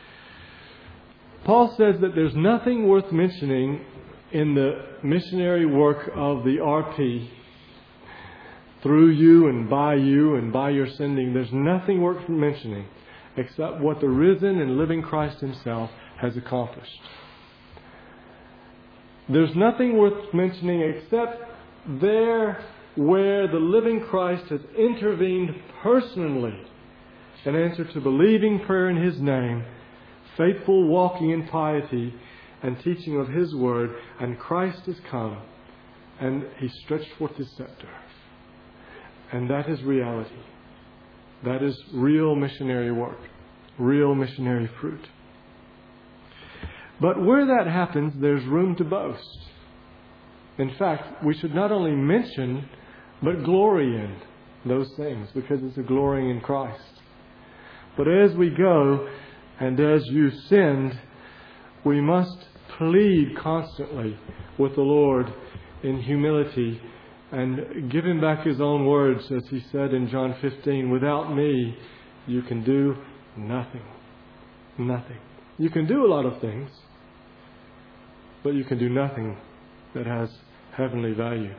Paul says that there's nothing worth mentioning in the missionary work of the R P through you and by you and by your sending. There's nothing worth mentioning except what the risen and living Christ Himself has accomplished. There's nothing worth mentioning except there where the living Christ has intervened personally in answer to believing prayer in His name, faithful walking in piety and teaching of His word, and Christ has come and He stretched forth His scepter. And that is reality. That is real missionary work, real missionary fruit. But where that happens, there's room to boast. In fact, we should not only mention, but glory in those things, because it's a glorying in Christ. But as we go, and as you send, we must plead constantly with the Lord in humility and give Him back His own words, as He said in John fifteen, "Without me, you can do nothing." Nothing. You can do a lot of things, but you can do nothing that has heavenly value.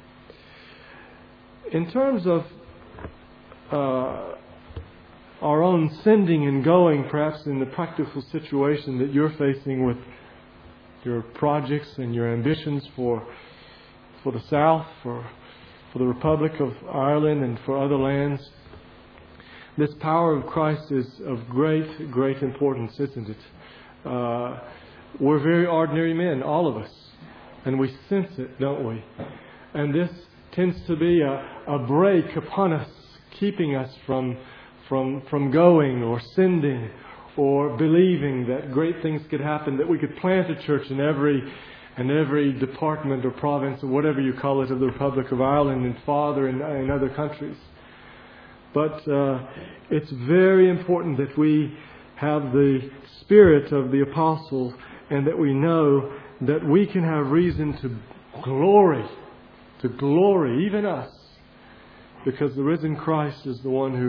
In terms of uh, our own sending and going, perhaps in the practical situation that you're facing with your projects and your ambitions for for the South, for for the Republic of Ireland and for other lands, this power of Christ is of great, great importance, isn't it? Uh, we're very ordinary men, all of us, and we sense it, don't we? And this tends to be a, a brake upon us, keeping us from from from going or sending or believing that great things could happen, that we could plant a church in every in every department or province or whatever you call it of the Republic of Ireland and farther in, in other countries. But uh, it's very important that we have the spirit of the apostle and that we know that we can have reason to glory, to glory, even us, because the risen Christ is the one who,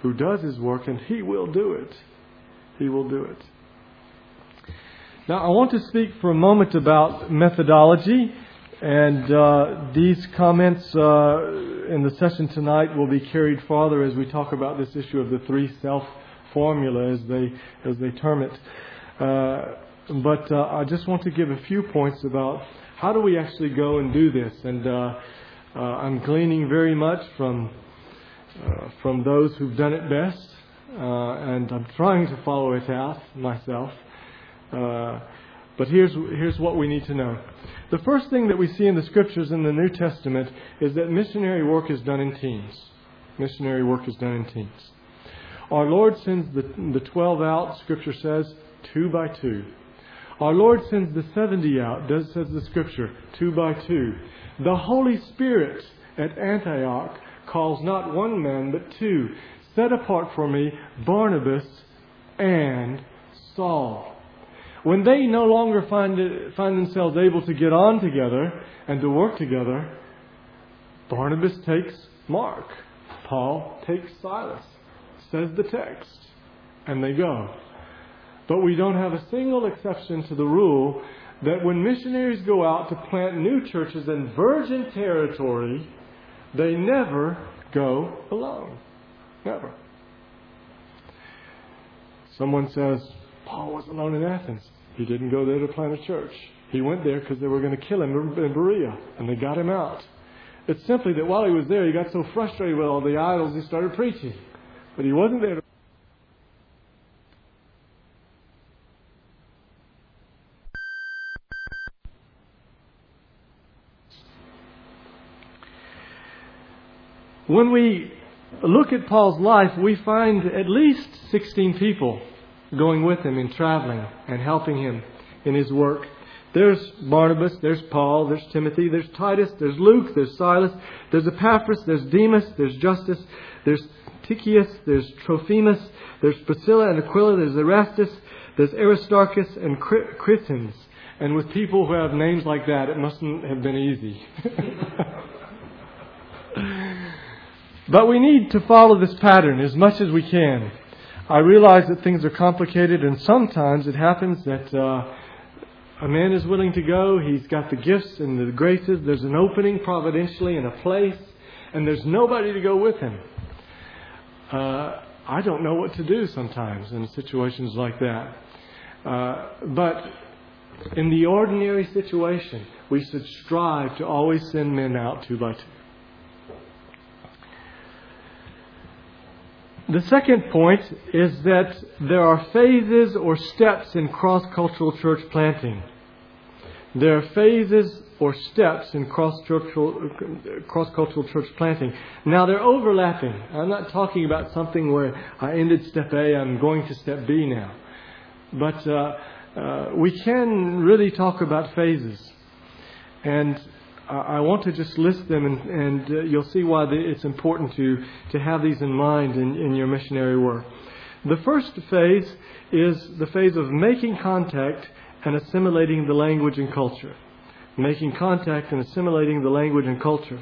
who does His work, and He will do it. He will do it. Now, I want to speak for a moment about methodology, and uh, these comments uh, in the session tonight will be carried farther as we talk about this issue of the three self formula, as they as they term it. Uh, but uh, I just want to give a few points about how do we actually go and do this, and uh, uh, I'm gleaning very much from uh, from those who've done it best, uh, and I'm trying to follow it out myself. Uh, but here's here's what we need to know. The first thing that we see in the Scriptures in the New Testament is that missionary work is done in teams. Missionary work is done in teams. Our Lord sends the, the twelve out, Scripture says, two by two. Our Lord sends the seventy out, does says the Scripture, two by two. The Holy Spirit at Antioch calls not one man but two. Set apart for me Barnabas and Saul. When they no longer find it, find themselves able to get on together and to work together, Barnabas takes Mark. Paul takes Silas, says the text, and they go. But we don't have a single exception to the rule that when missionaries go out to plant new churches in virgin territory, they never go alone. Never. Someone says, Paul was alone in Athens. He didn't go there to plant a church. He went there because they were going to kill him in Berea, and they got him out. It's simply that while he was there, he got so frustrated with all the idols, he started preaching. But he wasn't there to... When we look at Paul's life, we find at least sixteen people going with him in traveling and helping him in his work. There's Barnabas, there's Paul, there's Timothy, there's Titus, there's Luke, there's Silas, there's Epaphras, there's Demas, there's Justus, there's Tychicus, there's Trophimus, there's Priscilla and Aquila, there's Erastus, there's Aristarchus and Crescens. And with people who have names like that, it mustn't have been easy. But we need to follow this pattern as much as we can. I realize that things are complicated, and sometimes it happens that uh, a man is willing to go. He's got the gifts and the graces. There's an opening providentially in a place, and there's nobody to go with him. Uh, I don't know what to do sometimes in situations like that. Uh, but in the ordinary situation, we should strive to always send men out two by two. The second point is that there are phases or steps in cross-cultural church planting. There are phases or steps in cross-cultural, cross-cultural church planting. Now, they're overlapping. I'm not talking about something where I ended step A, I'm going to step B now. But uh, uh, we can really talk about phases. And I want to just list them, and, and uh, you'll see why the, it's important to, to have these in mind in, in your missionary work. The first phase is the phase of making contact and assimilating the language and culture. Making contact and assimilating the language and culture.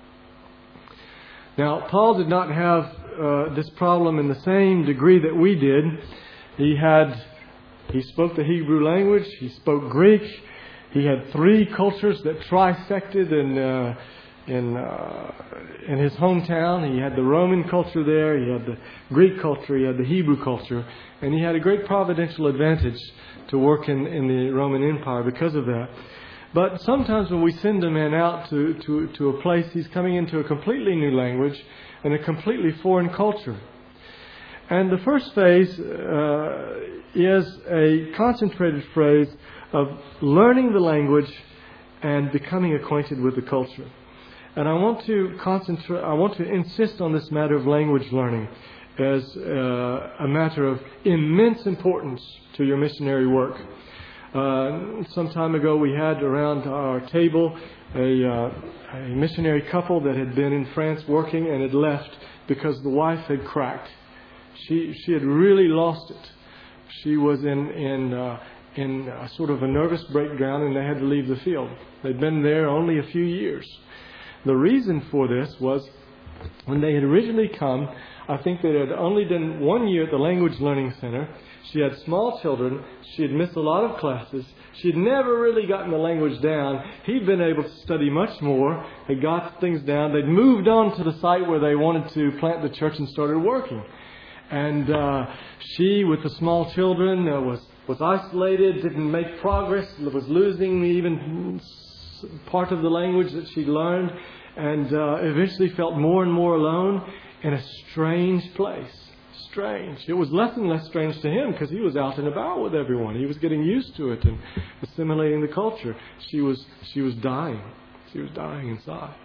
Now, Paul did not have uh, this problem in the same degree that we did. He had, he spoke the Hebrew language, he spoke Greek. He had three cultures that trisected in uh, in uh, in his hometown. He had the Roman culture there, he had the Greek culture, he had the Hebrew culture, and he had a great providential advantage to work in, in the Roman Empire because of that. But sometimes when we send a man out to, to, to a place, he's coming into a completely new language and a completely foreign culture. And the first phase uh, is a concentrated phrase of learning the language and becoming acquainted with the culture. And I want to concentrate, I want to insist on this matter of language learning as uh, a matter of immense importance to your missionary work. Uh, some time ago we had around our table a, uh, a missionary couple that had been in France working and had left because the wife had cracked. She she had really lost it. She was in in uh, in a sort of a nervous breakdown, and they had to leave the field. They'd been there only a few years. The reason for this was when they had originally come, I think they had only done one year at the Language Learning Center. She had small children. She had missed a lot of classes. She had never really gotten the language down. He'd been able to study much more, had got things down. They'd moved on to the site where they wanted to plant the church and started working. And uh, she, with the small children, uh, was, was isolated, didn't make progress, was losing even part of the language that she'd learned, and uh, eventually felt more and more alone in a strange place. Strange. It was less and less strange to him because he was out and about with everyone. He was getting used to it and assimilating the culture. She was she was dying. She was dying inside.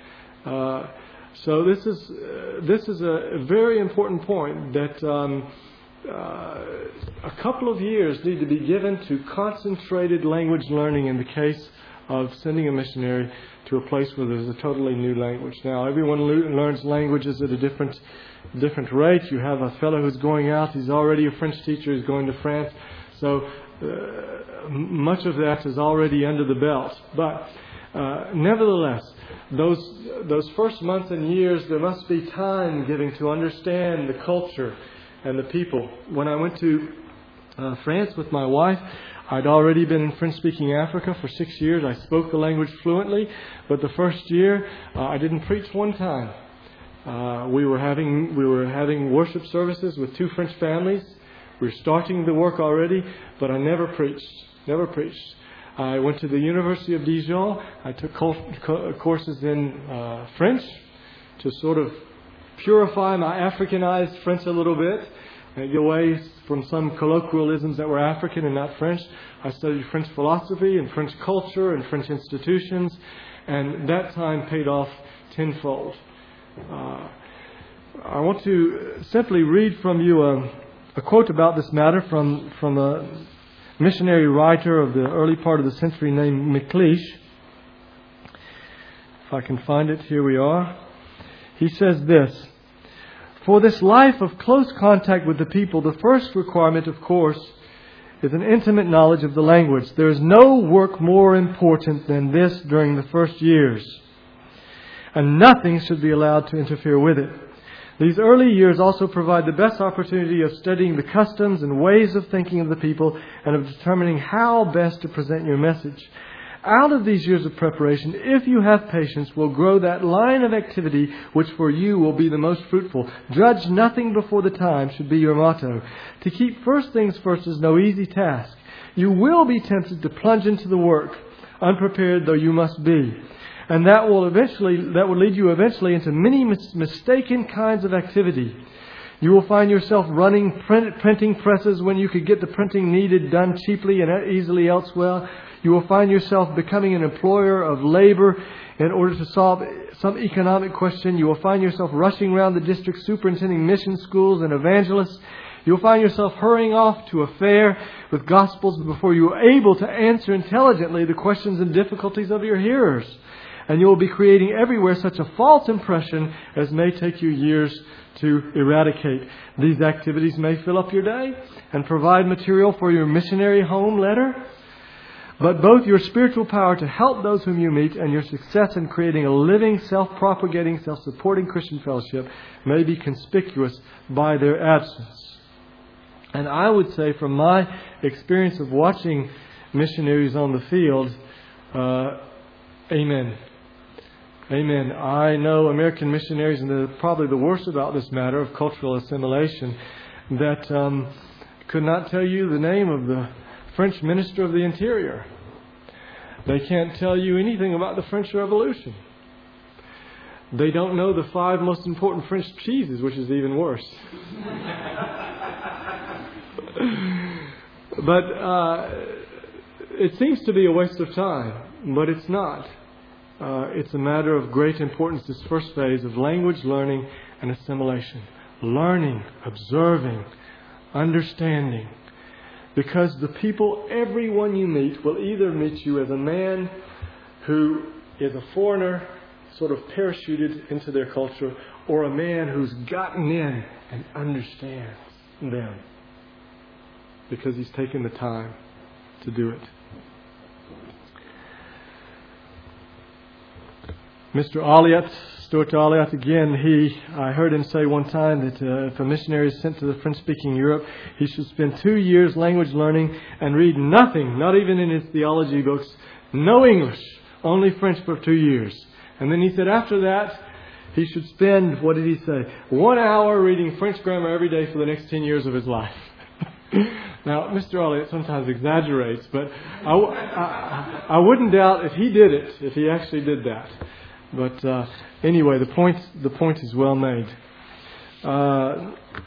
Uh, so this is uh, this is a very important point that um, uh, a couple of years need to be given to concentrated language learning in the case of sending a missionary to a place where there's a totally new language. Now, everyone le- learns languages at a different different rate. You have a fellow who's going out. He's already a French teacher. He's going to France. So uh, much of that is already under the belt. But uh, nevertheless, those those first months and years, there must be time given to understand the culture and the people. When I went to uh, France with my wife, I'd already been in French-speaking Africa for six years. I spoke the language fluently, but the first year uh, I didn't preach one time. Uh, we were having we were having worship services with two French families. We were starting the work already, but I never preached. Never preached. I went to the University of Dijon. I took courses in uh, French to sort of purify my Africanized French a little bit and get away from some colloquialisms that were African and not French. I studied French philosophy and French culture and French institutions, and that time paid off tenfold. Uh, I want to simply read from you a, a quote about this matter from, from a missionary writer of the early part of the century named McLeish. If I can find it, here we are. He says this: "For this life of close contact with the people, the first requirement, of course, is an intimate knowledge of the language. There is no work more important than this during the first years, and nothing should be allowed to interfere with it. These early years also provide the best opportunity of studying the customs and ways of thinking of the people and of determining how best to present your message. Out of these years of preparation, if you have patience, will grow that line of activity which for you will be the most fruitful. Judge nothing before the time should be your motto. To keep first things first is no easy task. You will be tempted to plunge into the work, unprepared though you must be. And that will eventually, that will lead you eventually into many mis- mistaken kinds of activity. You will find yourself running print, printing presses when you could get the printing needed done cheaply and easily elsewhere. You will find yourself becoming an employer of labor in order to solve some economic question. You will find yourself rushing around the district superintending mission schools and evangelists. You will find yourself hurrying off to a fair with gospels before you are able to answer intelligently the questions and difficulties of your hearers. And you will be creating everywhere such a false impression as may take you years to eradicate. These activities may fill up your day and provide material for your missionary home letter. But both your spiritual power to help those whom you meet and your success in creating a living, self-propagating, self-supporting Christian fellowship may be conspicuous by their absence." And I would say, from my experience of watching missionaries on the field, uh, amen. Amen. I know American missionaries, and they're probably the worst about this matter of cultural assimilation, that um, could not tell you the name of the French Minister of the Interior. They can't tell you anything about the French Revolution. They don't know the five most important French cheeses, which is even worse. But uh, it seems to be a waste of time, but it's not. Uh, it's a matter of great importance, this first phase of language learning and assimilation. Learning, observing, understanding. Because the people, everyone you meet, will either meet you as a man who is a foreigner, sort of parachuted into their culture, or a man who's gotten in and understands them. Because he's taken the time to do it. Mister Olliott Stuart Aliot, again, he, I heard him say one time that uh, if a missionary is sent to the French-speaking Europe, he should spend two years language learning and read nothing, not even in his theology books, no English, only French for two years. And then he said after that, he should spend, what did he say, one hour reading French grammar every day for the next ten years of his life. Now, Mister Aliot sometimes exaggerates, but I, I, I wouldn't doubt if he did it, if he actually did that. But uh, anyway, the point the point is well made. Uh,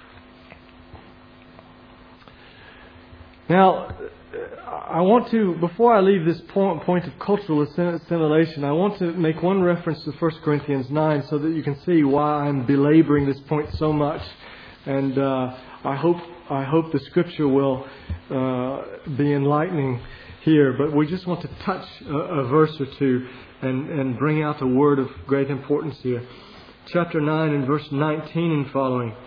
now, I want to, before I leave this point, point of cultural assimilation, I want to make one reference to First Corinthians nine so that you can see why I'm belaboring this point so much. And uh, I hope I hope the Scripture will uh, be enlightening here. But we just want to touch a, a verse or two and, and bring out a word of great importance here. Chapter nine and verse nineteen and following.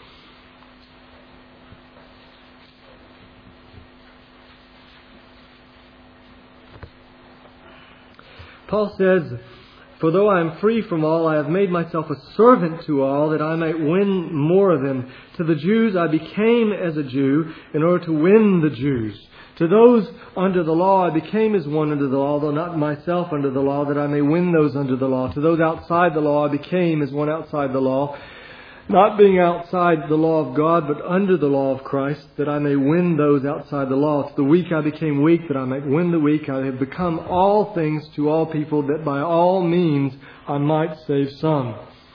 Paul says, "For though I am free from all, I have made myself a servant to all, that I might win more of them. To the Jews I became as a Jew, in order to win the Jews. To those under the law I became as one under the law, though not myself under the law, that I may win those under the law. To those outside the law I became as one outside the law, not being outside the law of God, but under the law of Christ, that I may win those outside the law. To the weak I became weak, that I might win the weak. I have become all things to all people, that by all means I might save some."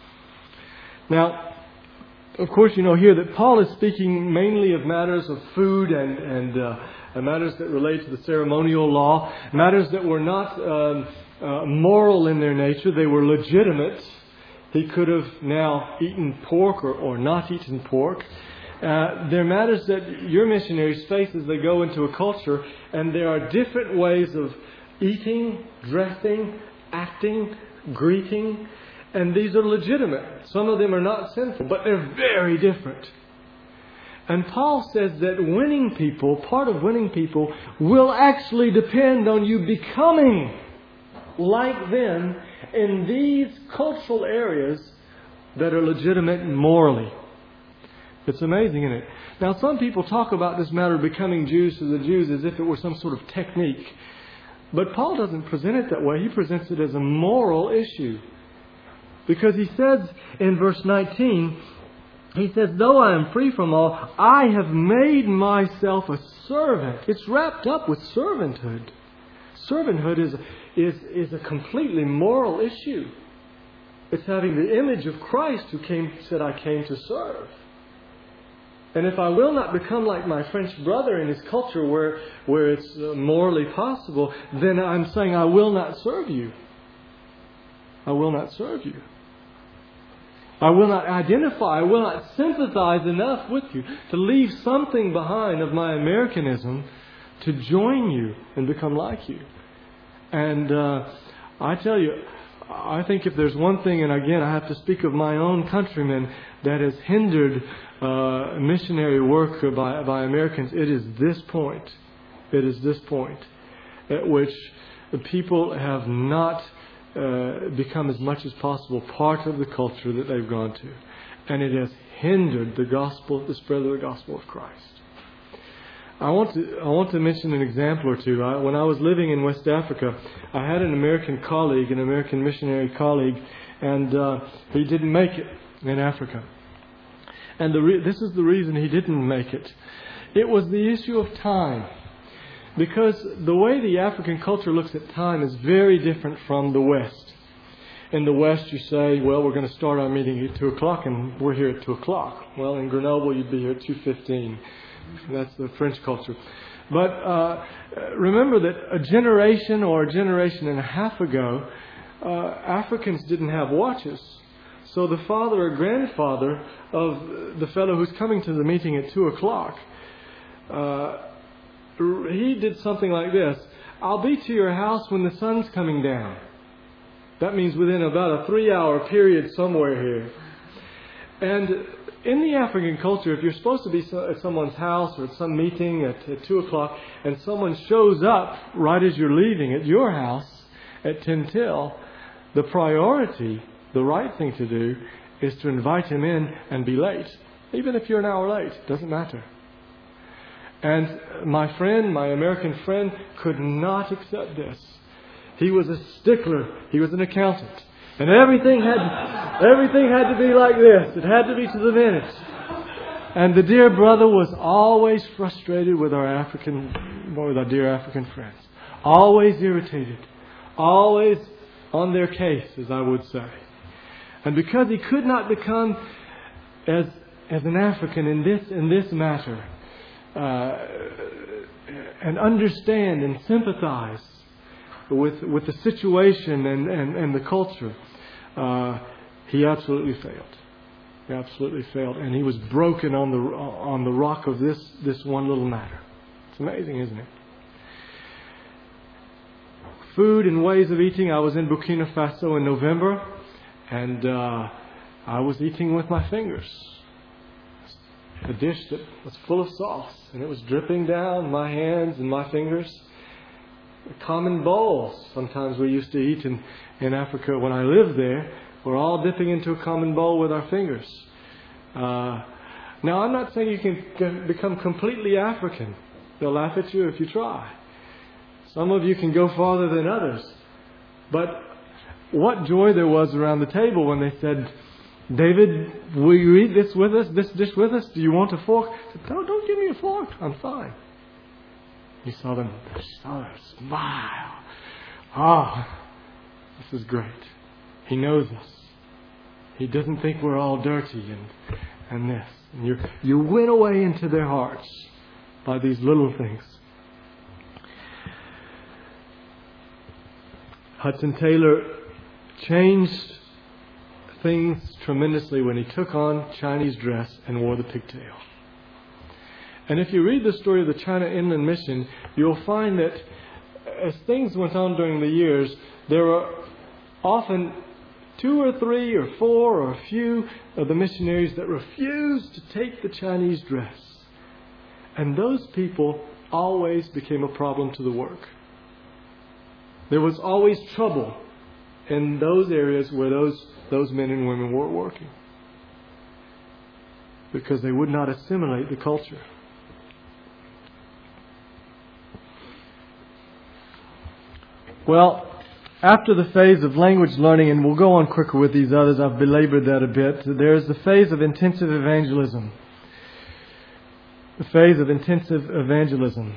Now, of course, you know here that Paul is speaking mainly of matters of food and, and uh, matters that relate to the ceremonial law, matters that were not um, uh, moral in their nature. They were legitimate. He could have now eaten pork or, or not eaten pork. Uh, there are matters that your missionaries face as they go into a culture, and there are different ways of eating, dressing, acting, greeting, and these are legitimate. Some of them are not sinful, but they're very different. And Paul says that winning people, part of winning people, will actually depend on you becoming like them in these cultural areas that are legitimate morally. It's amazing, isn't it? Now, some people talk about this matter of becoming Jews to the Jews as if it were some sort of technique. But Paul doesn't present it that way. He presents it as a moral issue. Because he says in verse nineteen, he says, "Though I am free from all, I have made myself a servant." It's wrapped up with servanthood. Servanthood is, is, is a completely moral issue. It's having the image of Christ, who came said, "I came to serve." And if I will not become like my French brother in his culture where, where it's morally possible, then I'm saying I will not serve you. I will not serve you. I will not identify, I will not sympathize enough with you to leave something behind of my Americanism to join you and become like you. And uh, I tell you, I think if there's one thing, and again I have to speak of my own countrymen, that has hindered uh, missionary work by, by Americans, it is this point. It is this point at which people have not Uh, become as much as possible part of the culture that they've gone to. And it has hindered the gospel, the spread of the gospel of Christ. I want to I want to mention an example or two. I, when I was living in West Africa, I had an American colleague, an American missionary colleague, and uh, he didn't make it in Africa. And the re- this is the reason he didn't make it. It was the issue of time. Because the way the African culture looks at time is very different from the West. In the West, you say, well, we're going to start our meeting at two o'clock, and we're here at two o'clock. Well, in Grenoble, you'd be here at two fifteen. That's the French culture. But uh, remember that a generation or a generation and a half ago, uh, Africans didn't have watches. So the father or grandfather of the fellow who's coming to the meeting at two o'clock, uh, he did something like this. "I'll be to your house when the sun's coming down." That means within about a three-hour period somewhere here. And in the African culture, if you're supposed to be at someone's house or at some meeting at, at two o'clock, and someone shows up right as you're leaving at your house at ten till, the priority the right thing to do is to invite him in and be late. Even if you're an hour late, doesn't matter. And my friend, my American friend, could not accept this. He was a stickler. He was an accountant. And everything had, everything had to be like this. It had to be to the minute. And the dear brother was always frustrated with our African, with our dear African friends. Always irritated. Always on their case, as I would say. And because he could not become as as an African in this in this matter, uh, and understand and sympathize with with the situation and, and, and the culture, uh, he absolutely failed. He absolutely failed, and he was broken on the on the rock of this this one little matter. It's amazing, isn't it? Food and ways of eating. I was in Burkina Faso in November, and uh, I was eating with my fingers. A dish that was full of sauce, and it was dripping down my hands and my fingers. Common bowls. Sometimes we used to eat in, in Africa when I lived there. We're all dipping into a common bowl with our fingers. Uh, now, I'm not saying you can, can become completely African. They'll laugh at you if you try. Some of you can go farther than others. But what joy there was around the table when they said, David, will you eat this with us, this dish with us? Do you want a fork? I said, no, don't give me a fork. I'm fine. You saw them, they saw them smile. Ah, this is great. He knows us. He doesn't think we're all dirty and, and this. And you, you win away into their hearts by these little things. Hudson Taylor changed things tremendously when he took on Chinese dress and wore the pigtail. And if you read the story of the China Inland Mission, you'll find that as things went on during the years, there were often two or three or four or a few of the missionaries that refused to take the Chinese dress. And those people always became a problem to the work. There was always trouble in those areas where those, those men and women were working, because they would not assimilate the culture. Well, after the phase of language learning, and we'll go on quicker with these others, I've belabored that a bit, there's the phase of intensive evangelism. The phase of intensive evangelism.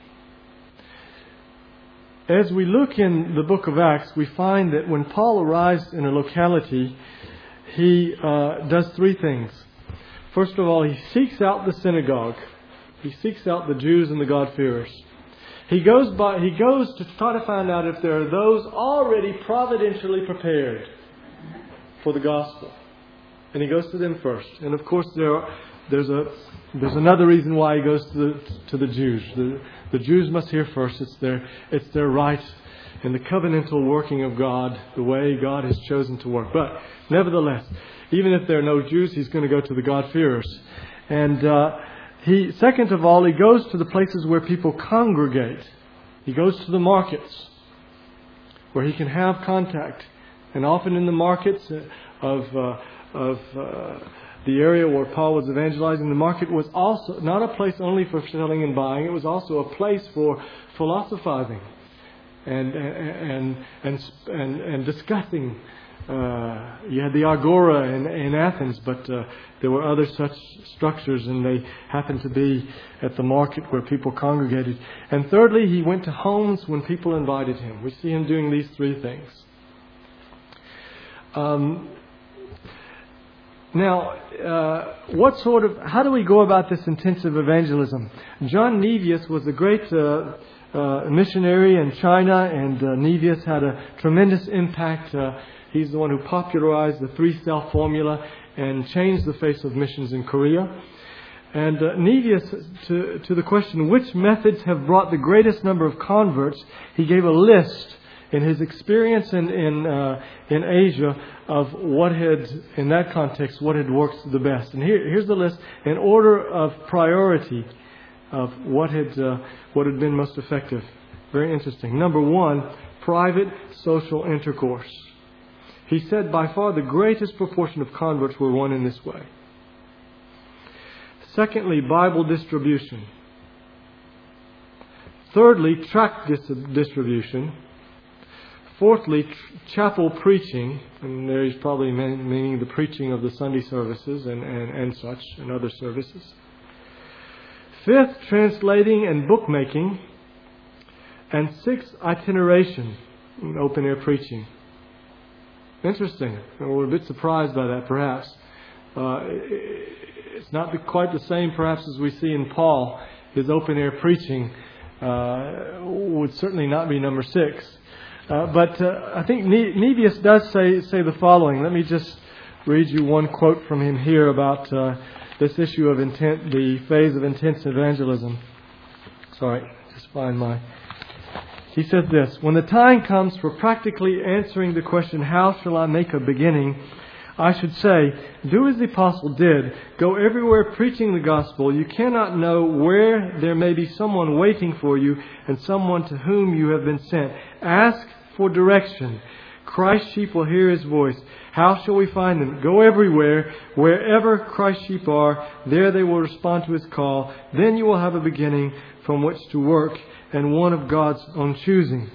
As we look in the book of Acts, we find that when Paul arrives in a locality, he uh, does three things. First of all, he seeks out the synagogue. He seeks out the Jews and the God-fearers. He goes by, he goes to try to find out if there are those already providentially prepared for the gospel. And he goes to them first. And of course, there are, there's a there's another reason why he goes to the to the Jews. The, the Jews must hear first. It's their it's their right in the covenantal working of God, the way God has chosen to work. But nevertheless, even if there are no Jews, he's going to go to the God-fearers. And uh, he, second of all, he goes to the places where people congregate. He goes to the markets where he can have contact. And often in the markets of uh, of uh, the area where Paul was evangelizing, the market was also not a place only for selling and buying. It was also a place for philosophizing and and and and, and discussing. Uh, you had the Agora in, in Athens, but uh, there were other such structures, and they happened to be at the market where people congregated. And thirdly, he went to homes when people invited him. We see him doing these three things. Um, now, uh, what sort of, how do we go about this intensive evangelism? John Nevius was a great uh, uh, missionary in China, and uh, Nevius had a tremendous impact. Uh, he's the one who popularized the three-cell formula and changed the face of missions in Korea. And uh, Nevius, to, to the question, which methods have brought the greatest number of converts, he gave a list in his experience in in, uh, in Asia of what had, in that context, what had worked the best. And here, here's the list in order of priority of what had uh, what had been most effective. Very interesting. Number one, private social intercourse. He said by far the greatest proportion of converts were won in this way. Secondly, Bible distribution. Thirdly, tract dis- distribution. Fourthly, ch- chapel preaching. And there he's probably meaning the preaching of the Sunday services and, and, and such, and other services. Fifth, translating and bookmaking. And sixth, itineration, open air preaching. Interesting. We're a bit surprised by that, perhaps. Uh, it's not quite the same, perhaps, as we see in Paul. His open air preaching uh, would certainly not be number six. Uh, but uh, I think Nevius does say say the following. Let me just read you one quote from him here about uh, this issue of intent, the phase of intense evangelism. Sorry, just find my... He says this: when the time comes for practically answering the question, how shall I make a beginning? I should say, do as the apostle did. Go everywhere preaching the gospel. You cannot know where there may be someone waiting for you and someone to whom you have been sent. Ask for direction. Christ's sheep will hear His voice. How shall we find them? Go everywhere. Wherever Christ's sheep are, there they will respond to His call. Then you will have a beginning from which to work, and one of God's own choosing.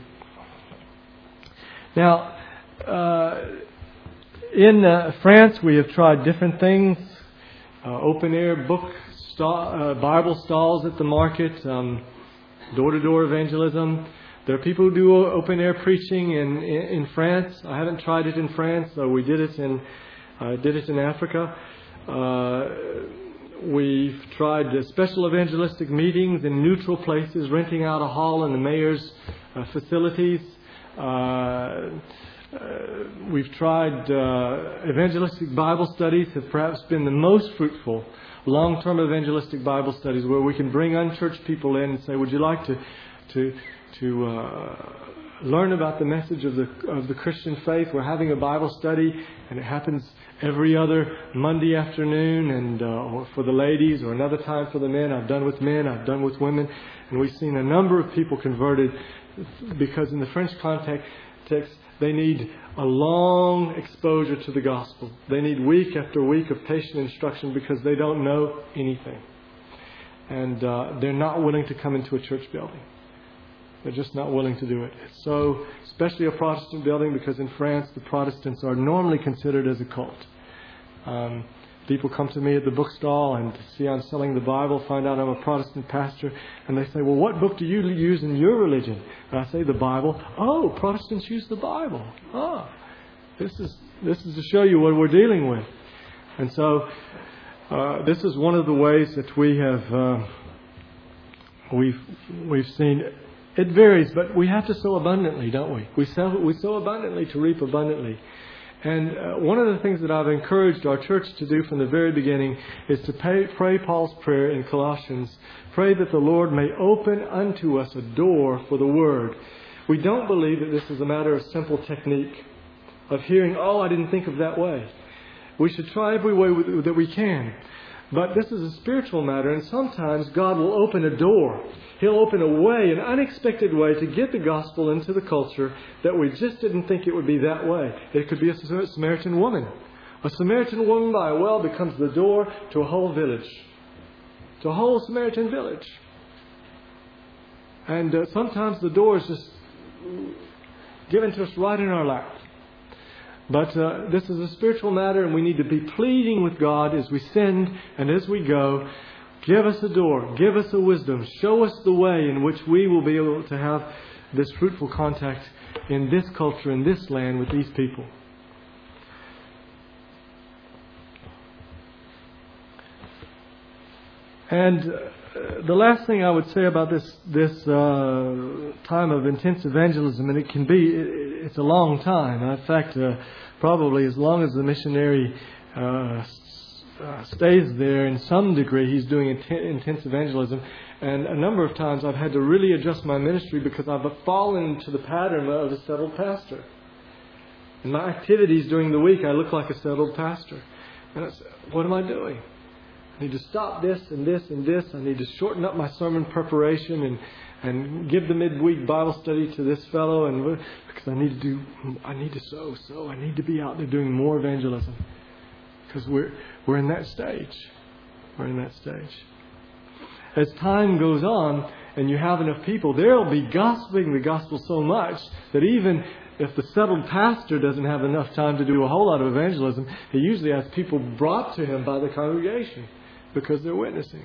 Now, uh, in uh, France, we have tried different things. Uh, open air book stall, uh, Bible stalls at the market, um, door-to-door evangelism. There are people who do open air preaching in, in, in France. I haven't tried it in France, though we did it in uh, did it in Africa. Uh, we've tried uh, special evangelistic meetings in neutral places, renting out a hall in the mayor's uh, facilities. Uh, Uh, we've tried uh, evangelistic Bible studies, have perhaps been the most fruitful long-term evangelistic Bible studies, where we can bring unchurched people in and say, would you like to to to uh, learn about the message of the of the Christian faith? We're having a Bible study, and it happens every other Monday afternoon, and uh, or for the ladies, or another time for the men. I've done with men, I've done with women, and we've seen a number of people converted, because in the French context, they need a long exposure to the gospel. They need week after week of patient instruction because they don't know anything. And uh, they're not willing to come into a church building. They're just not willing to do it. So, especially a Protestant building, because in France the Protestants are normally considered as a cult. Um, people come to me at the bookstall and see I'm selling the Bible, find out I'm a Protestant pastor, and they say, well, what book do you use in your religion? And I say, the Bible. Oh, Protestants use the Bible. Ah, this is this is to show you what we're dealing with. And so uh, this is one of the ways that we have uh, we've we've seen. It varies, but we have to sow abundantly, don't we? We sow we sow abundantly to reap abundantly. And uh, one of the things that I've encouraged our church to do from the very beginning is to pay, pray Paul's prayer in Colossians. Pray that the Lord may open unto us a door for the Word. We don't believe that this is a matter of simple technique, of hearing, oh, I didn't think of that way. We should try every way that we can. But this is a spiritual matter, and sometimes God will open a door. He'll open a way, an unexpected way, to get the gospel into the culture that we just didn't think it would be that way. It could be a Samaritan woman. A Samaritan woman by a well becomes the door to a whole village, to a whole Samaritan village. And uh, sometimes the door is just given to us right in our lap. But uh, this is a spiritual matter, and we need to be pleading with God as we send and as we go. Give us a door. Give us a wisdom. Show us the way in which we will be able to have this fruitful contact in this culture, in this land, with these people. And uh, the last thing I would say about this this uh, time of intense evangelism, and it can be, it, it's a long time. In fact, uh, probably as long as the missionary uh, uh, stays there in some degree, he's doing int- intense evangelism. And a number of times I've had to really adjust my ministry because I've fallen into the pattern of a settled pastor. In my activities during the week, I look like a settled pastor. And I say, what am I doing? I need to stop this and this and this. I need to shorten up my sermon preparation and, and give the midweek Bible study to this fellow, and because I need to do, I need to sow, sow, I need to be out there doing more evangelism, because we're we're in that stage. We're in that stage. As time goes on, and you have enough people, there will be gospeling the gospel so much that even if the settled pastor doesn't have enough time to do a whole lot of evangelism, he usually has people brought to him by the congregation because they're witnessing.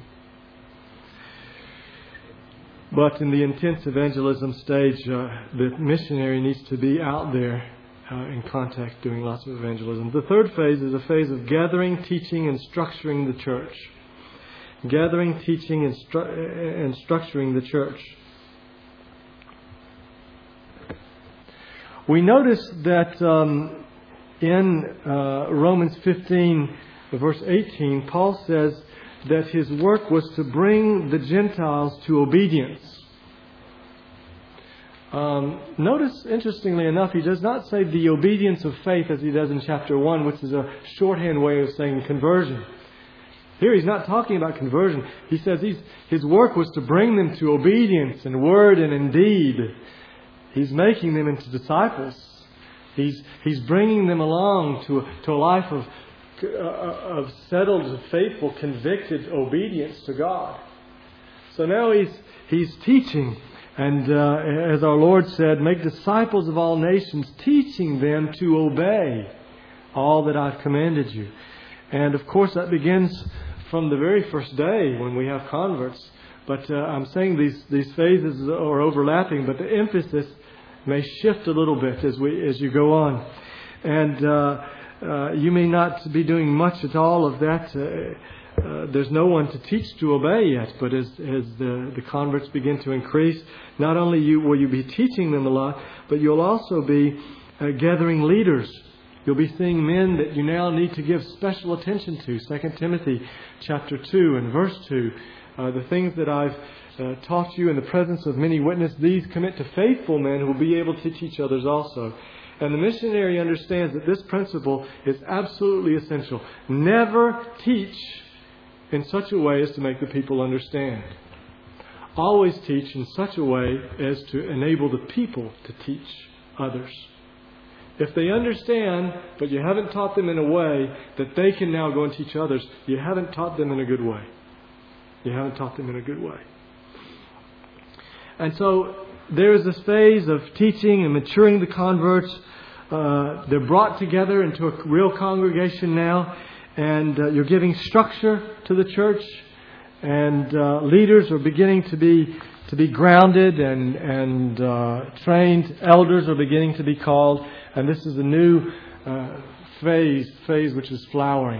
But in the intense evangelism stage, uh, the missionary needs to be out there uh, in contact doing lots of evangelism. The third phase is a phase of gathering, teaching, and structuring the church. Gathering, teaching, and, stru- and structuring the church. We notice that um, in uh, Romans fifteen, verse eighteen, Paul says that his work was to bring the Gentiles to obedience. Um, notice, interestingly enough, he does not say the obedience of faith as he does in chapter one, which is a shorthand way of saying conversion. Here he's not talking about conversion. He says he's, his work was to bring them to obedience in word and in deed. He's making them into disciples. He's he's bringing them along to a, to a life of uh, of settled, faithful, convicted obedience to God. So now he's he's teaching, and uh, as our Lord said, make disciples of all nations, teaching them to obey all that I've commanded you. And of course that begins from the very first day when we have converts. But uh, I'm saying these these phases are overlapping, but the emphasis may shift a little bit as we as you go on. And uh, uh, you may not be doing much at all of that. Uh, uh, there's no one to teach to obey yet. But as as the, the converts begin to increase, not only you will you be teaching them a lot, but you'll also be uh, gathering leaders. You'll be seeing men that you now need to give special attention to. Second Timothy chapter two and verse two. Uh, the things that I've uh, taught you in the presence of many witnesses, these commit to faithful men who will be able to teach others also. And the missionary understands that this principle is absolutely essential. Never teach in such a way as to make the people understand. Always teach in such a way as to enable the people to teach others. If they understand, but you haven't taught them in a way that they can now go and teach others, you haven't taught them in a good way. You haven't taught them in a good way. And so there is this phase of teaching and maturing the converts. Uh, they're brought together into a real congregation now, and uh, you're giving structure to the church, and uh, leaders are beginning to be to be grounded and and uh, trained. Elders are beginning to be called, and this is a new uh, phase phase which is flowering.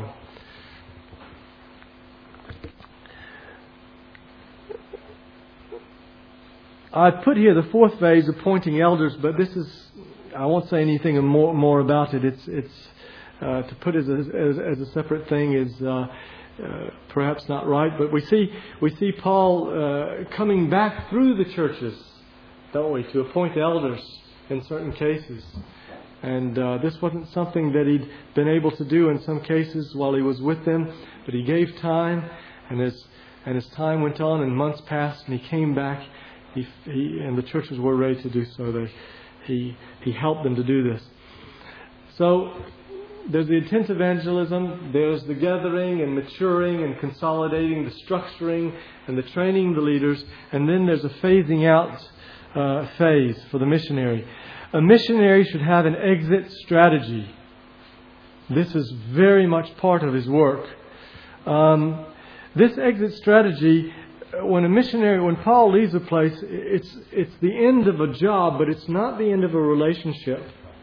I've put here the fourth phase, appointing elders, but this is, I won't say anything more, more about it. It's it's uh, to put it as, as, as a separate thing is uh, uh, perhaps not right. But we see we see Paul uh, coming back through the churches, don't we, to appoint elders in certain cases. And uh, this wasn't something that he'd been able to do in some cases while he was with them, but he gave time, and as and as time went on and months passed, and he came back. He, he, and the churches were ready to do so. They, he, he helped them to do this. So there's the intense evangelism, there's the gathering and maturing and consolidating, the structuring and the training the leaders, and then there's a phasing out uh, phase for the missionary. A missionary should have an exit strategy. This is very much part of his work. Um, this exit strategy, when a missionary, when Paul leaves a place, it's it's the end of a job, but it's not the end of a relationship.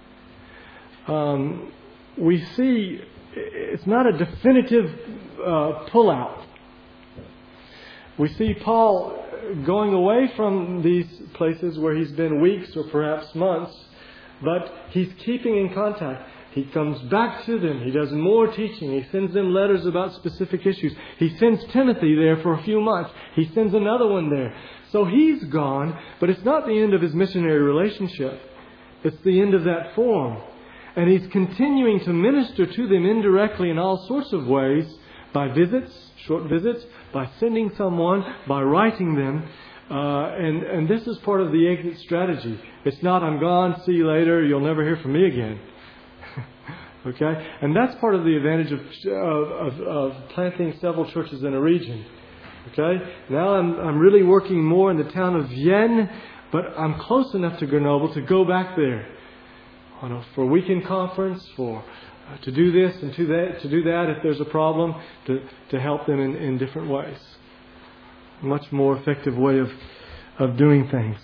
Um, we see it's not a definitive uh, pullout. We see Paul going away from these places where he's been weeks or perhaps months, but he's keeping in contact. He comes back to them. He does more teaching. He sends them letters about specific issues. He sends Timothy there for a few months. He sends another one there. So he's gone, but it's not the end of his missionary relationship. It's the end of that form. And he's continuing to minister to them indirectly in all sorts of ways, by visits, short visits, by sending someone, by writing them. Uh, and, and this is part of the exit strategy. It's not, I'm gone, see you later, you'll never hear from me again. Okay? And that's part of the advantage of, of, of, of planting several churches in a region. Okay? Now I'm, I'm really working more in the town of Vienne, but I'm close enough to Grenoble to go back there on a, for a weekend conference, for uh, to do this and to that, to do that if there's a problem, to, to help them in, in different ways. A much more effective way of, of doing things.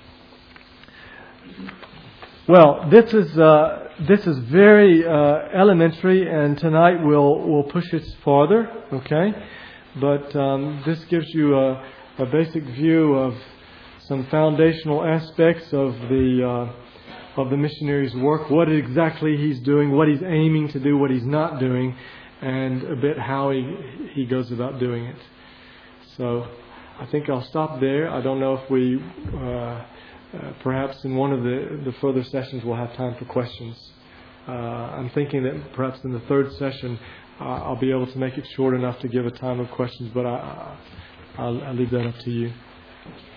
Well, this is uh, this is very uh, elementary, and tonight we'll we'll push it farther. Okay, but um, this gives you a, a basic view of some foundational aspects of the uh, of the missionary's work. What exactly he's doing, what he's aiming to do, what he's not doing, and a bit how he he goes about doing it. So I think I'll stop there. I don't know if we. Uh, Uh, perhaps in one of the, the further sessions we'll have time for questions. Uh, I'm thinking that perhaps in the third session uh, I'll be able to make it short enough to give a time of questions, but I, I, I'll, I'll leave that up to you.